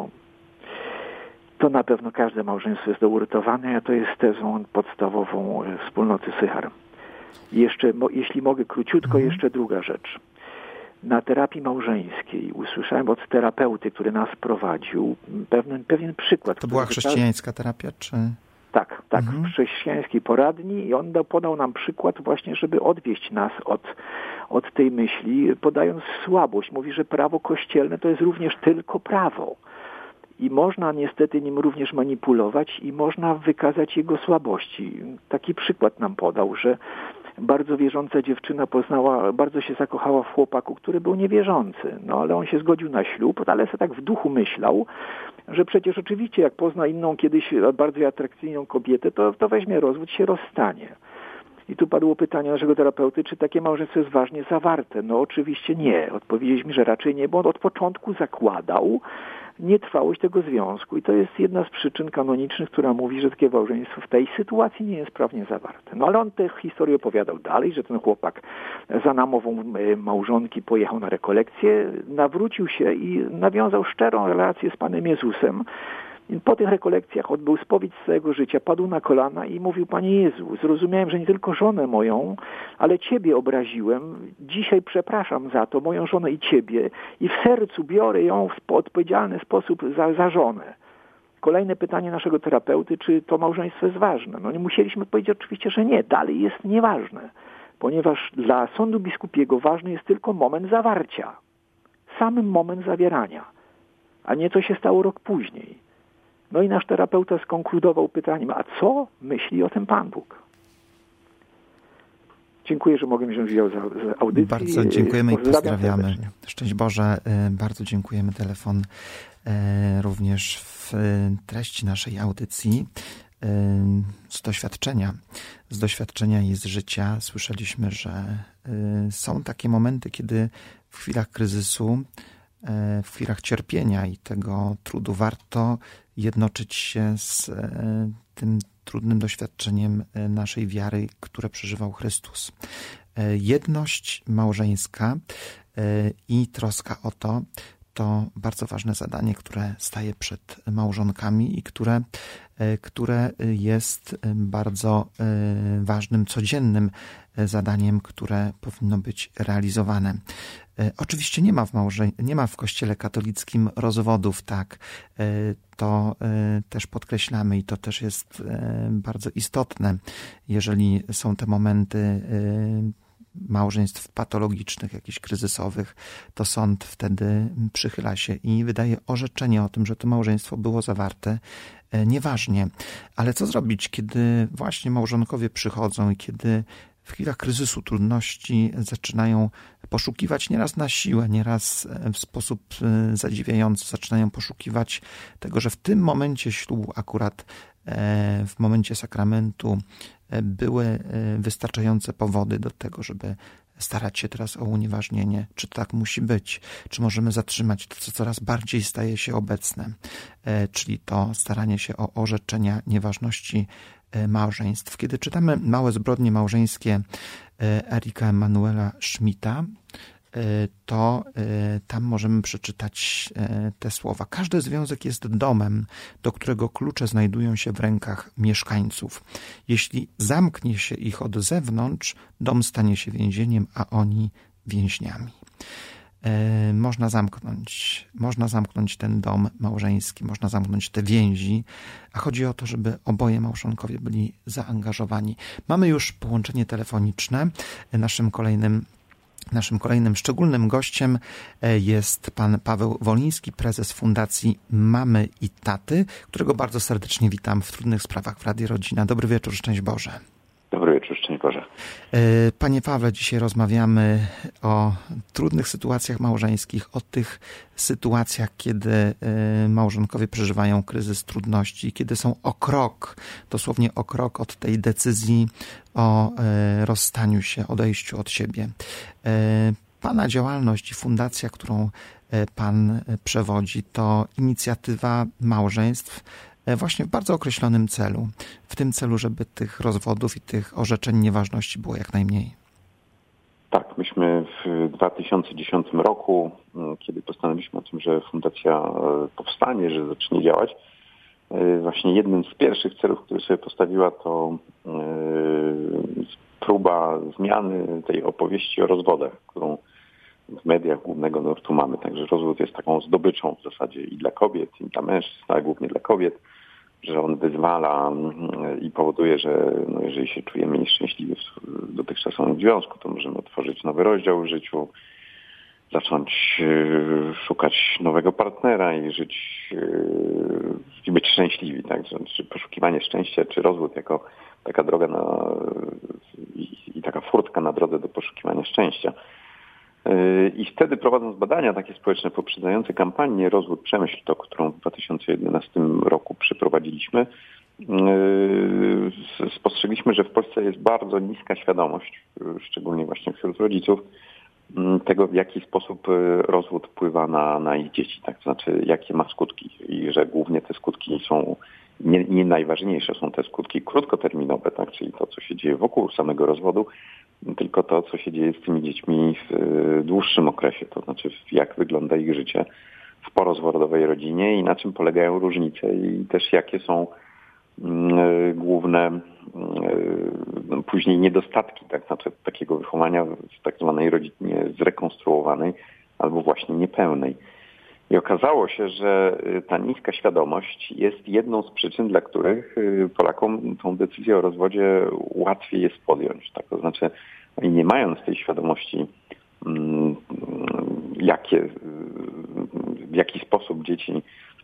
to na pewno każde małżeństwo jest douratowane, a to jest tezą podstawową wspólnoty Sychar. I jeszcze, jeśli mogę króciutko, jeszcze druga rzecz. Na terapii małżeńskiej usłyszałem od terapeuty, który nas prowadził, pewien przykład. To była chrześcijańska terapia, czy? Tak, w chrześcijańskiej poradni i on podał nam przykład właśnie, żeby odwieść nas od tej myśli, podając słabość. Mówi, że prawo kościelne to jest również tylko prawo. I można niestety nim również manipulować i można wykazać jego słabości. Taki przykład nam podał, że bardzo wierząca dziewczyna bardzo się zakochała w chłopaku, który był niewierzący. No ale on się zgodził na ślub, ale sobie tak w duchu myślał, że przecież oczywiście jak pozna inną kiedyś bardzo atrakcyjną kobietę, to weźmie rozwód, się rozstanie. I tu padło pytanie naszego terapeuty, czy takie małżeństwo jest ważnie zawarte. No oczywiście nie. Odpowiedzieliśmy, że raczej nie, bo on od początku zakładał nietrwałość tego związku. I to jest jedna z przyczyn kanonicznych, która mówi, że takie małżeństwo w tej sytuacji nie jest prawnie zawarte. No ale on tę historię opowiadał dalej, że ten chłopak za namową małżonki pojechał na rekolekcję, nawrócił się i nawiązał szczerą relację z Panem Jezusem. I po tych rekolekcjach odbył spowiedź z całego życia, padł na kolana i mówił: Panie Jezu, zrozumiałem, że nie tylko żonę moją, ale Ciebie obraziłem. Dzisiaj przepraszam za to, moją żonę i Ciebie, i w sercu biorę ją w odpowiedzialny sposób za żonę. Kolejne pytanie naszego terapeuty, czy to małżeństwo jest ważne? No nie musieliśmy powiedzieć oczywiście, że nie, dalej jest nieważne, ponieważ dla sądu biskupiego ważny jest tylko moment zawarcia, sam moment zawierania, a nie co się stało rok później. No i nasz terapeuta skonkludował pytaniem: a co myśli o tym Pan Bóg? Dziękuję, że mogłem wziąć udział z audycji. Bardzo dziękujemy i pozdrawiamy. Serdecznie. Szczęść Boże, bardzo dziękujemy. Telefon również w treści naszej audycji. Z doświadczenia i z życia słyszeliśmy, że są takie momenty, kiedy w chwilach kryzysu, w chwilach cierpienia i tego trudu warto jednoczyć się z tym trudnym doświadczeniem naszej wiary, które przeżywał Chrystus. Jedność małżeńska i troska o to bardzo ważne zadanie, które staje przed małżonkami i które jest bardzo ważnym, codziennym zadaniem, które powinno być realizowane. Oczywiście nie ma w Kościele katolickim rozwodów, tak. To też podkreślamy i to też jest bardzo istotne, jeżeli są te momenty małżeństw patologicznych, jakichś kryzysowych, to sąd wtedy przychyla się i wydaje orzeczenie o tym, że to małżeństwo było zawarte nieważnie. Ale co zrobić, kiedy właśnie małżonkowie przychodzą i kiedy w chwilach kryzysu, trudności zaczynają poszukiwać nieraz na siłę, nieraz w sposób zadziwiający zaczynają poszukiwać tego, że w tym momencie ślubu, akurat w momencie sakramentu były wystarczające powody do tego, żeby starać się teraz o unieważnienie, czy to tak musi być, czy możemy zatrzymać to, co coraz bardziej staje się obecne, czyli to staranie się o orzeczenia nieważności małżeństw. Kiedy czytamy Małe zbrodnie małżeńskie Erika Emanuela Schmidta, to tam możemy przeczytać te słowa. Każdy związek jest domem, do którego klucze znajdują się w rękach mieszkańców. Jeśli zamknie się ich od zewnątrz, dom stanie się więzieniem, a oni więźniami. Można zamknąć ten dom małżeński, można zamknąć te więzi, a chodzi o to, żeby oboje małżonkowie byli zaangażowani. Mamy już połączenie telefoniczne. Naszym kolejnym szczególnym gościem jest pan Paweł Woliński, prezes Fundacji Mamy i Taty, którego bardzo serdecznie witam w Trudnych Sprawach w Radiu Rodzina. Dobry wieczór, szczęść Boże. Dobry wieczór, szczęść Boże. Panie Pawle, dzisiaj rozmawiamy o trudnych sytuacjach małżeńskich, o tych sytuacjach, kiedy małżonkowie przeżywają kryzys trudności, kiedy są dosłownie o krok od tej decyzji o rozstaniu się, odejściu od siebie. Pana działalność i fundacja, którą pan przewodzi, to inicjatywa małżeństw właśnie w bardzo określonym celu. W tym celu, żeby tych rozwodów i tych orzeczeń nieważności było jak najmniej. Tak, myśmy w 2010 roku, kiedy postanowiliśmy o tym, że fundacja powstanie, że zacznie działać, właśnie jednym z pierwszych celów, który sobie postawiła, to próba zmiany tej opowieści o rozwodach, którą w mediach głównego nurtu mamy. Także rozwód jest taką zdobyczą w zasadzie i dla kobiet, i dla mężczyzn, ale głównie dla kobiet, że on wyzwala i powoduje, że jeżeli się czujemy nieszczęśliwi w dotychczasowym związku, to możemy otworzyć nowy rozdział w życiu, zacząć szukać nowego partnera i żyć i być szczęśliwi. Tak? Czy poszukiwanie szczęścia, czy rozwód jako taka droga i taka furtka na drodze do poszukiwania szczęścia. I wtedy, prowadząc badania takie społeczne poprzedzające kampanię Rozwód Przemyśl to, którą w 2011 roku przeprowadziliśmy, spostrzegliśmy, że w Polsce jest bardzo niska świadomość, szczególnie właśnie wśród rodziców, tego, w jaki sposób rozwód wpływa na ich dzieci, tak? To znaczy, jakie ma skutki i że głównie te skutki są nie najważniejsze, są te skutki krótkoterminowe, tak? Czyli to, co się dzieje wokół samego rozwodu, tylko to, co się dzieje z tymi dziećmi w dłuższym okresie, to znaczy jak wygląda ich życie w porozwodowej rodzinie i na czym polegają różnice i też jakie są główne później niedostatki, tak, znaczy takiego wychowania w tak zwanej rodzinie zrekonstruowanej albo właśnie niepełnej. I okazało się, że ta niska świadomość jest jedną z przyczyn, dla których Polakom tą decyzję o rozwodzie łatwiej jest podjąć. Tak? To znaczy oni nie mając tej świadomości, w jaki sposób dzieci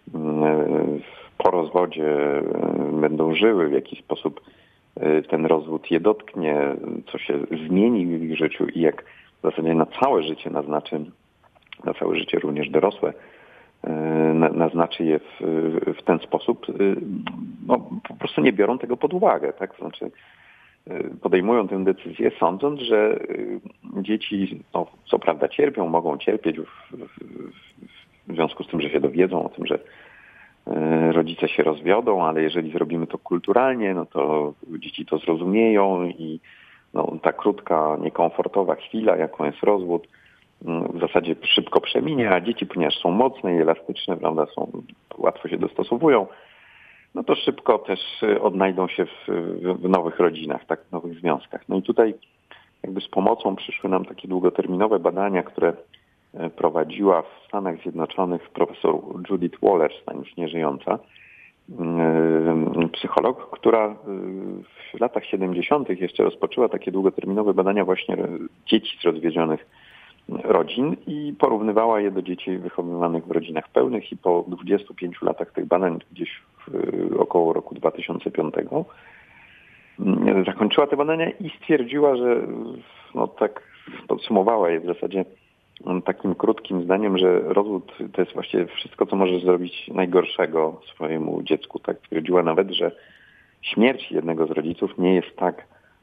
po rozwodzie będą żyły, w jaki sposób ten rozwód je dotknie, co się zmieni w ich życiu i jak w zasadzie na całe życie naznaczy, na całe życie również dorosłe, naznaczy je w ten sposób, po prostu nie biorą tego pod uwagę. Tak? To znaczy podejmują tę decyzję sądząc, że dzieci co prawda cierpią, mogą cierpieć w związku z tym, że się dowiedzą o tym, że rodzice się rozwiodą, ale jeżeli zrobimy to kulturalnie, no to dzieci to zrozumieją i ta krótka, niekomfortowa chwila, jaką jest rozwód, w zasadzie szybko przeminie, a dzieci, ponieważ są mocne i elastyczne, prawda, łatwo się dostosowują, no to szybko też odnajdą się w nowych rodzinach, tak, w nowych związkach. No i tutaj jakby z pomocą przyszły nam takie długoterminowe badania, które prowadziła w Stanach Zjednoczonych profesor Judith Wallerstein, już nieżyjąca, psycholog, która w latach 70. jeszcze rozpoczęła takie długoterminowe badania właśnie dzieci z rozwiedzionych rodzin i porównywała je do dzieci wychowywanych w rodzinach pełnych i po 25 latach tych badań, gdzieś około roku 2005, zakończyła te badania i stwierdziła, że tak podsumowała je w zasadzie takim krótkim zdaniem, że rozwód to jest właściwie wszystko, co może zrobić najgorszego swojemu dziecku. Tak twierdziła nawet, że śmierć jednego z rodziców nie jest tak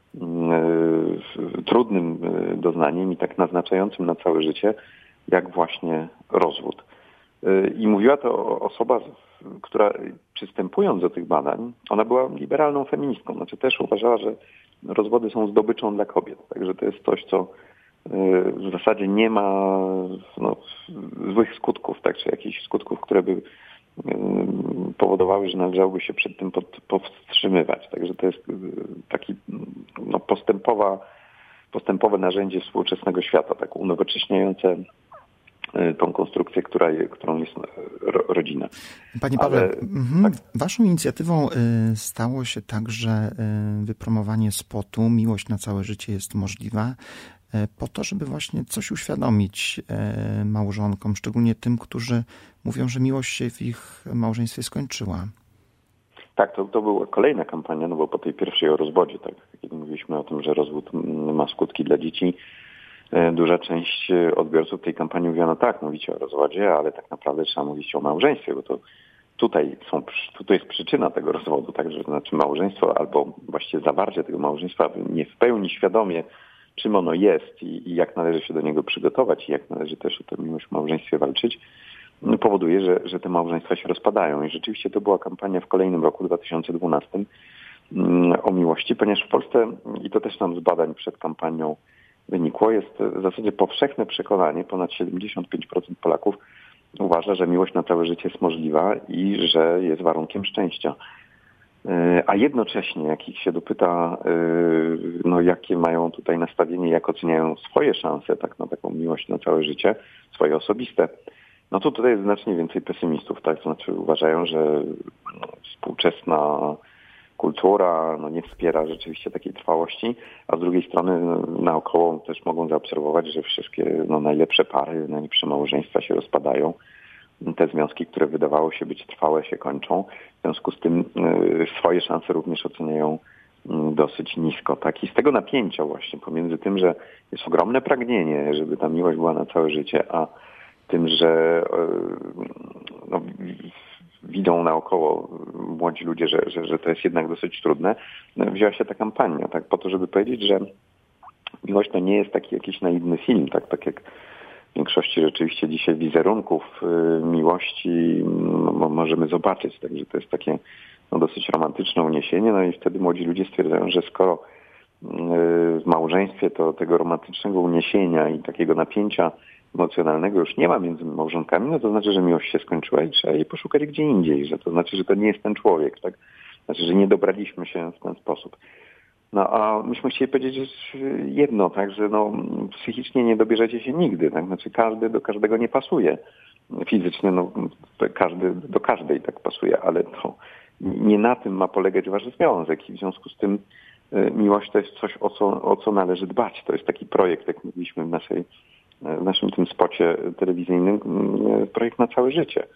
trudnym doznaniem i tak naznaczającym na całe życie, jak właśnie rozwód. I mówiła to osoba, która przystępując do tych badań, ona była liberalną feministką, znaczy też uważała, że rozwody są zdobyczą dla kobiet. Także to jest coś, co w zasadzie nie ma złych skutków, tak, czy jakichś skutków, które by powodowały, że należałoby się przed tym powstrzymywać. Także to jest taki postępowe narzędzie współczesnego świata, tak unowocześniające tą konstrukcję, którą jest rodzina. Panie Pawle, waszą inicjatywą stało się także wypromowanie spotu Miłość na całe życie jest możliwa, po to, żeby właśnie coś uświadomić małżonkom, szczególnie tym, którzy mówią, że miłość się w ich małżeństwie skończyła. Tak, to była kolejna kampania, no bo po tej pierwszej o rozwodzie, tak, kiedy mówiliśmy o tym, że rozwód ma skutki dla dzieci, duża część odbiorców tej kampanii mówiła, no tak, mówicie o rozwodzie, ale tak naprawdę trzeba mówić o małżeństwie, bo to tutaj jest przyczyna tego rozwodu, także to znaczy małżeństwo albo właściwie zawarcie tego małżeństwa nie w pełni świadomie, czym ono jest i jak należy się do niego przygotować i jak należy też o tę miłość w małżeństwie walczyć, powoduje, że te małżeństwa się rozpadają. I rzeczywiście to była kampania w kolejnym roku, 2012, o miłości, ponieważ w Polsce, i to też nam z badań przed kampanią wynikło, jest w zasadzie powszechne przekonanie, ponad 75% Polaków uważa, że miłość na całe życie jest możliwa i że jest warunkiem szczęścia. A jednocześnie, jak ich się dopyta, jakie mają tutaj nastawienie, jak oceniają swoje szanse tak na taką miłość na całe życie, swoje osobiste, no to tutaj jest znacznie więcej pesymistów, tak? To znaczy uważają, że współczesna kultura nie wspiera rzeczywiście takiej trwałości, a z drugiej strony naokoło też mogą zaobserwować, że wszystkie najlepsze pary, najlepsze małżeństwa się rozpadają. Te związki, które wydawało się być trwałe, się kończą. W związku z tym swoje szanse również oceniają dosyć nisko. Tak? I z tego napięcia właśnie pomiędzy tym, że jest ogromne pragnienie, żeby ta miłość była na całe życie, a tym, że widzą naokoło młodzi ludzie, że to jest jednak dosyć trudne, wzięła się ta kampania, tak, po to, żeby powiedzieć, że miłość to nie jest taki jakiś naiwny film, tak jak w większości rzeczywiście dzisiaj wizerunków miłości możemy zobaczyć, także to jest takie dosyć romantyczne uniesienie, i wtedy młodzi ludzie stwierdzają, że skoro w małżeństwie to tego romantycznego uniesienia i takiego napięcia emocjonalnego już nie ma między małżonkami, to znaczy, że miłość się skończyła i trzeba jej poszukać gdzie indziej, że to znaczy, że to nie jest ten człowiek, tak? Znaczy, że nie dobraliśmy się w ten sposób. A myśmy chcieli powiedzieć jedno, tak, że psychicznie nie dobierzecie się nigdy, tak? Znaczy każdy do każdego nie pasuje. Fizycznie każdy do każdej tak pasuje, ale to nie na tym ma polegać wasz związek i w związku z tym miłość to jest coś, o co należy dbać. To jest taki projekt, jak mówiliśmy w naszym tym spocie telewizyjnym, projekt na całe życie,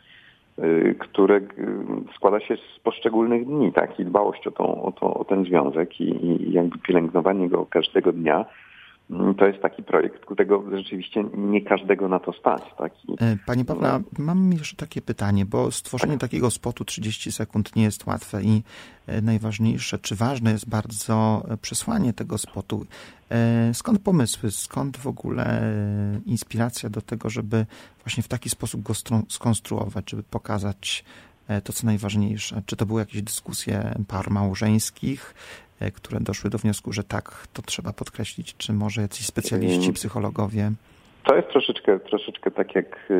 który składa się z poszczególnych dni, tak? I dbałość o ten związek i jakby pielęgnowanie go każdego dnia. To jest taki projekt, którego rzeczywiście nie każdego na to stać. Tak? Panie Pawle, mam jeszcze takie pytanie, bo stworzenie takiego spotu 30 sekund nie jest łatwe i najważniejsze, czy ważne jest bardzo przesłanie tego spotu. Skąd pomysły, skąd w ogóle inspiracja do tego, żeby właśnie w taki sposób go skonstruować, żeby pokazać to, co najważniejsze? Czy to były jakieś dyskusje par małżeńskich, które doszły do wniosku, że tak, to trzeba podkreślić, czy może jacyś specjaliści, psychologowie? To jest troszeczkę tak jak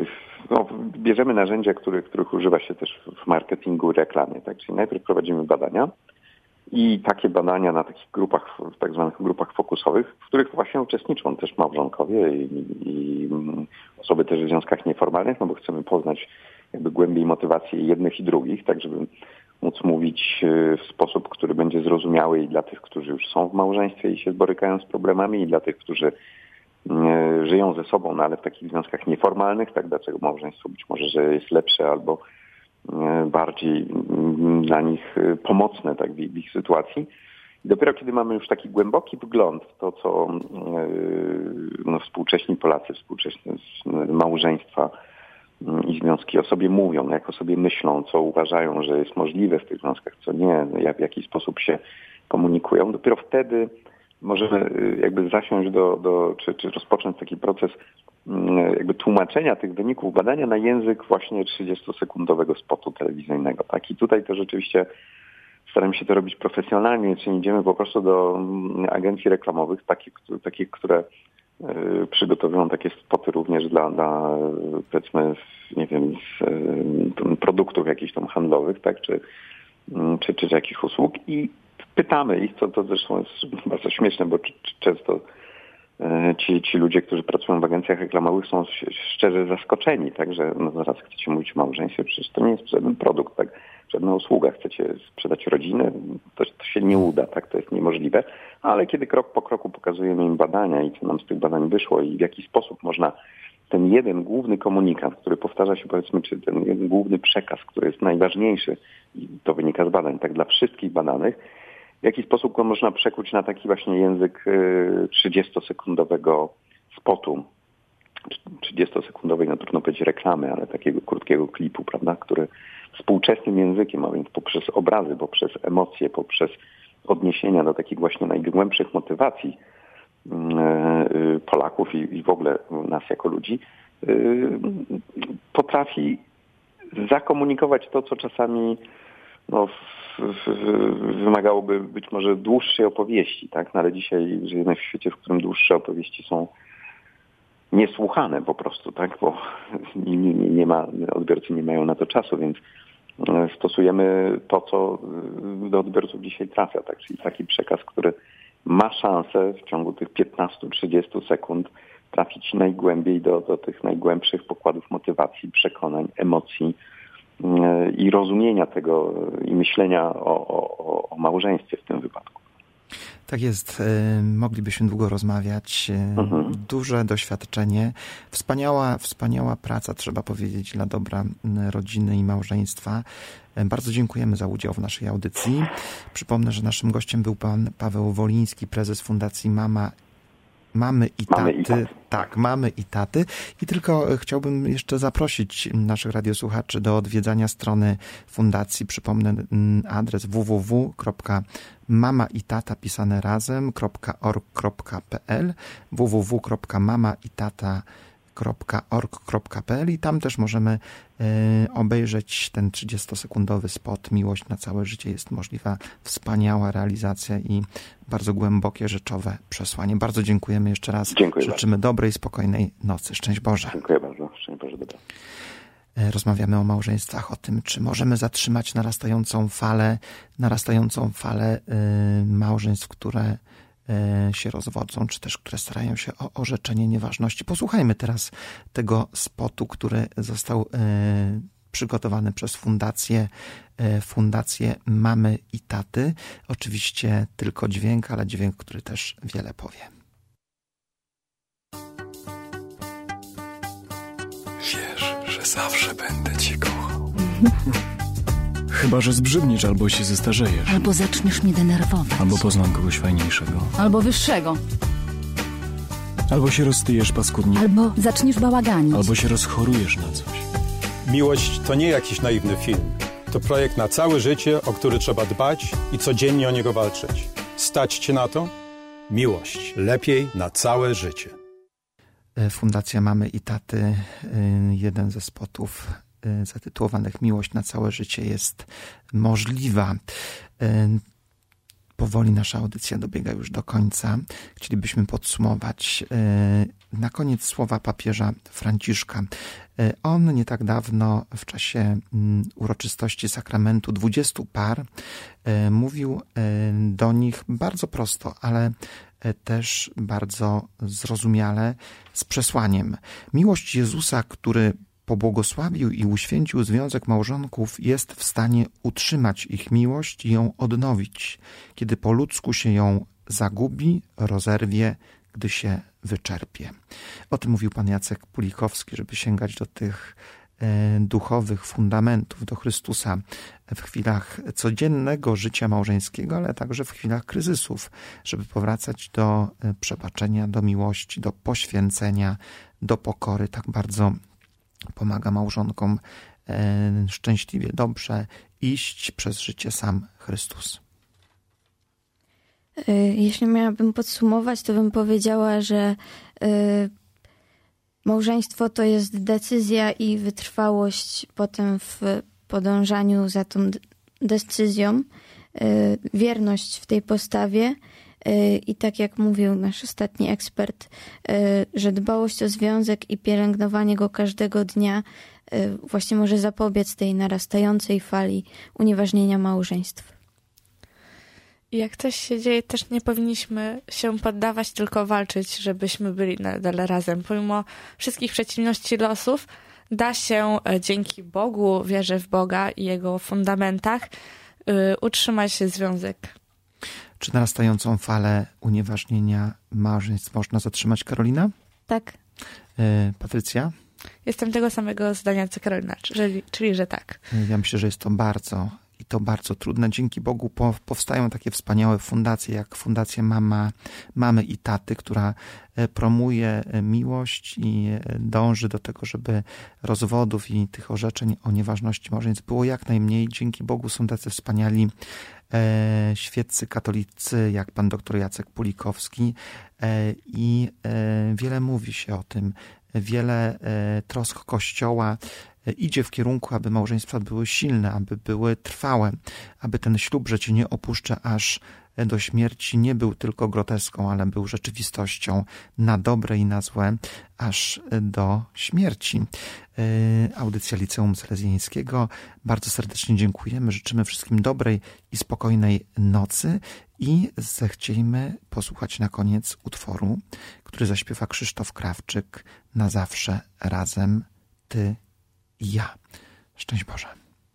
bierzemy narzędzia, których używa się też w marketingu, reklamie. Tak? Czyli najpierw prowadzimy badania i takie badania na takich grupach, w tak zwanych grupach fokusowych, w których właśnie uczestniczą też małżonkowie i osoby też w związkach nieformalnych, bo chcemy poznać jakby głębiej motywacje jednych i drugich, tak żeby móc mówić w sposób, który będzie zrozumiały i dla tych, którzy już są w małżeństwie i się borykają z problemami, i dla tych, którzy żyją ze sobą, ale w takich związkach nieformalnych, tak, dlaczego małżeństwo być może, że jest lepsze albo bardziej dla nich pomocne, tak, w ich sytuacji. I dopiero kiedy mamy już taki głęboki wgląd w to, co współcześni Polacy, współcześne małżeństwa i związki o sobie mówią, jak o sobie myślą, co uważają, że jest możliwe w tych związkach, co nie, w jaki sposób się komunikują, dopiero wtedy możemy jakby zasiąść czy rozpocząć taki proces jakby tłumaczenia tych wyników badania na język właśnie 30-sekundowego spotu telewizyjnego. Tak? I tutaj to rzeczywiście staram się to robić profesjonalnie, czyli idziemy po prostu do agencji reklamowych, takich, które przygotowują takie spoty również dla powiedzmy, nie wiem, produktów jakichś tam handlowych, tak, czy jakichś usług i pytamy ich, to zresztą jest bardzo śmieszne, bo często ci ludzie, którzy pracują w agencjach reklamowych, są szczerze zaskoczeni, tak, że no zaraz chcecie mówić o małżeństwie, przecież to nie jest żaden produkt, tak, żadna usługa, chcecie sprzedać rodzinę, to się nie uda, tak, to jest niemożliwe, ale kiedy krok po kroku pokazujemy im badania i co nam z tych badań wyszło i w jaki sposób można ten jeden główny komunikat, który powtarza się, powiedzmy, czy ten jeden główny przekaz, który jest najważniejszy i to wynika z badań, tak, dla wszystkich badanych, w jaki sposób go można przekuć na taki właśnie język 30-sekundowego spotu, 30-sekundowej, no trudno powiedzieć reklamy, ale takiego krótkiego klipu, prawda, który współczesnym językiem, a więc poprzez obrazy, poprzez emocje, poprzez odniesienia do takich właśnie najgłębszych motywacji Polaków i w ogóle nas jako ludzi, potrafi zakomunikować to, co czasami no, wymagałoby być może dłuższej opowieści, tak? No, ale dzisiaj żyjemy w świecie, w którym dłuższe opowieści są niesłuchane po prostu, tak? Bo odbiorcy nie mają na to czasu, więc stosujemy to, co do odbiorców dzisiaj trafia, tak? Czyli taki przekaz, który ma szansę w ciągu tych 15-30 sekund trafić najgłębiej do tych najgłębszych pokładów motywacji, przekonań, emocji i rozumienia tego i myślenia o małżeństwie w tym wypadku. Tak jest. Moglibyśmy długo rozmawiać. Duże doświadczenie. Wspaniała praca, trzeba powiedzieć, dla dobra rodziny i małżeństwa. Bardzo dziękujemy za udział w naszej audycji. Przypomnę, że naszym gościem był pan Paweł Woliński, prezes Fundacji Mamy i Taty. Tak, Mamy i Taty. I tylko chciałbym jeszcze zaprosić naszych radiosłuchaczy do odwiedzania strony fundacji. Przypomnę adres www.mamaitata pisane razem.org.pl www.mamaitata.org.pl i tam też możemy obejrzeć ten 30-sekundowy spot Miłość na całe życie. Jest możliwa wspaniała realizacja i bardzo głębokie, rzeczowe przesłanie. Bardzo dziękujemy jeszcze raz. Życzymy dobrej, spokojnej nocy. Szczęść Boże. Dziękuję bardzo. Szczęść Boże. Dobra. Rozmawiamy o małżeństwach, o tym, czy możemy zatrzymać narastającą falę małżeństw, które się rozwodzą, czy też które starają się o orzeczenie nieważności. Posłuchajmy teraz tego spotu, który został przygotowany przez Fundację Mamy i Taty. Oczywiście tylko dźwięk, ale dźwięk, który też wiele powie. Wiesz, że zawsze będę cię kochał. Chyba że zbrzydniesz albo się zestarzejesz. Albo zaczniesz mnie denerwować. Albo poznam kogoś fajniejszego. Albo wyższego. Albo się roztyjesz paskudnie. Albo zaczniesz bałaganić. Albo się rozchorujesz na coś. Miłość to nie jakiś naiwny film. To projekt na całe życie, o który trzeba dbać i codziennie o niego walczyć. Stać cię na to? Miłość. Lepiej na całe życie. Fundacja Mamy i Taty, jeden ze spotów zatytułowanych Miłość na całe życie jest możliwa. Powoli nasza audycja dobiega już do końca. Chcielibyśmy podsumować na koniec słowa papieża Franciszka. On nie tak dawno w czasie uroczystości sakramentu 20 par mówił do nich bardzo prosto, ale też bardzo zrozumiale z przesłaniem. Miłość Jezusa, który pobłogosławił i uświęcił związek małżonków, jest w stanie utrzymać ich miłość i ją odnowić, kiedy po ludzku się ją zagubi, rozerwie, gdy się wyczerpie. O tym mówił pan Jacek Pulikowski, żeby sięgać do tych duchowych fundamentów, do Chrystusa w chwilach codziennego życia małżeńskiego, ale także w chwilach kryzysów, żeby powracać do przebaczenia, do miłości, do poświęcenia, do pokory, tak bardzo pomaga małżonkom szczęśliwie, dobrze iść przez życie sam Chrystus. Jeśli miałabym podsumować, to bym powiedziała, że małżeństwo to jest decyzja i wytrwałość potem w podążaniu za tą decyzją, wierność w tej postawie i tak jak mówił nasz ostatni ekspert, że dbałość o związek i pielęgnowanie go każdego dnia właśnie może zapobiec tej narastającej fali unieważnienia małżeństw. I jak coś się dzieje, też nie powinniśmy się poddawać, tylko walczyć, żebyśmy byli nadal razem. Pomimo wszystkich przeciwności losów, da się dzięki Bogu, wierze w Boga i Jego fundamentach, utrzymać związek. Czy narastającą falę unieważnienia małżeństw można zatrzymać, Karolina? Tak. Patrycja? Jestem tego samego zdania co Karolina, czyli że tak. Ja myślę, że jest to bardzo trudne. Dzięki Bogu powstają takie wspaniałe fundacje, jak Fundacja Mamy i Taty, która promuje miłość i dąży do tego, żeby rozwodów i tych orzeczeń o nieważności małżeństw było jak najmniej. Dzięki Bogu są tacy wspaniali świeccy katolicy, jak pan doktor Jacek Pulikowski i wiele mówi się o tym. Wiele trosk Kościoła idzie w kierunku, aby małżeństwa były silne, aby były trwałe, aby ten ślub, że cię nie opuszczę aż do śmierci, nie był tylko groteską, ale był rzeczywistością na dobre i na złe, aż do śmierci. Audycja Liceum Salezjańskiego. Bardzo serdecznie dziękujemy, życzymy wszystkim dobrej i spokojnej nocy i zechciejmy posłuchać na koniec utworu, który zaśpiewa Krzysztof Krawczyk, Na zawsze razem, ty i ja. Szczęść Boże.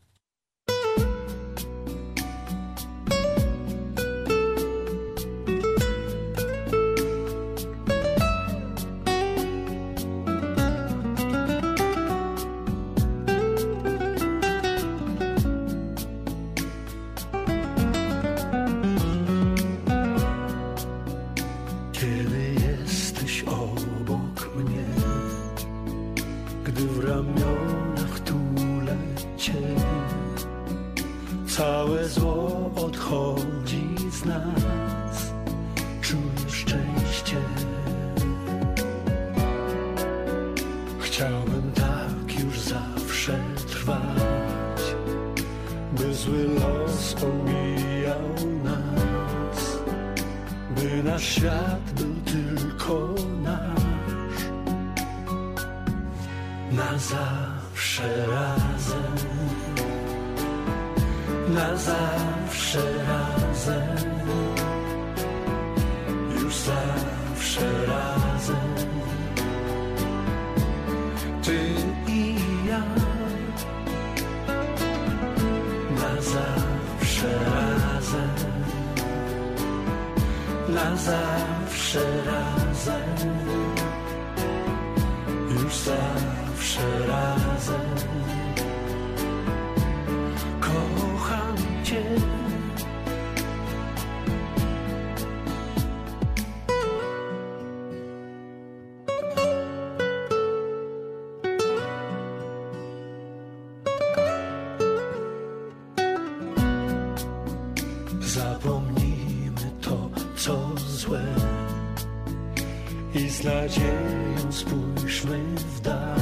Kiedy jesteś obok mnie, gdy w ramionach tulę cię, całe zło odchodzi z nas, czuję szczęście. Chciałbym tak już zawsze trwać, by zły los omijał nas, by nasz świat był tylko nasz. Na zawsze razem, na zawsze razem, już zawsze razem, ty i ja. Na zawsze razem, na zawsze razem, już zawsze razem. Kocham cię. Zapomnijmy to, co złe i z nadzieją spójrzmy w dal.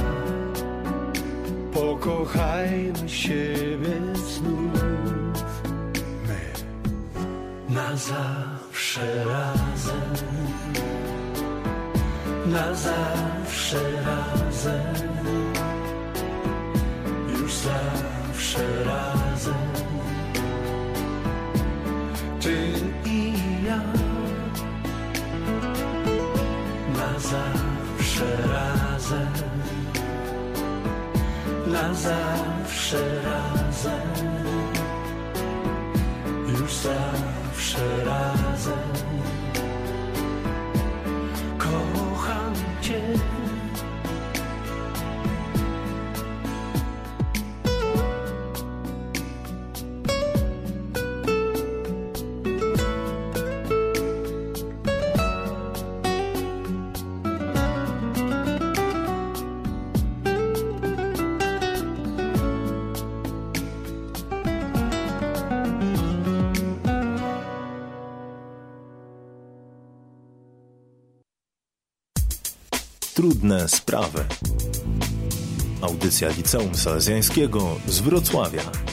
Pokochajmy siebie znów. My na zawsze razem, na zawsze razem, już zawsze razem, ty i ja. Na zawsze razem, na zawsze razem, już zawsze razem. Kocham cię. Trudne sprawy. Audycja Liceum Salezjańskiego z Wrocławia.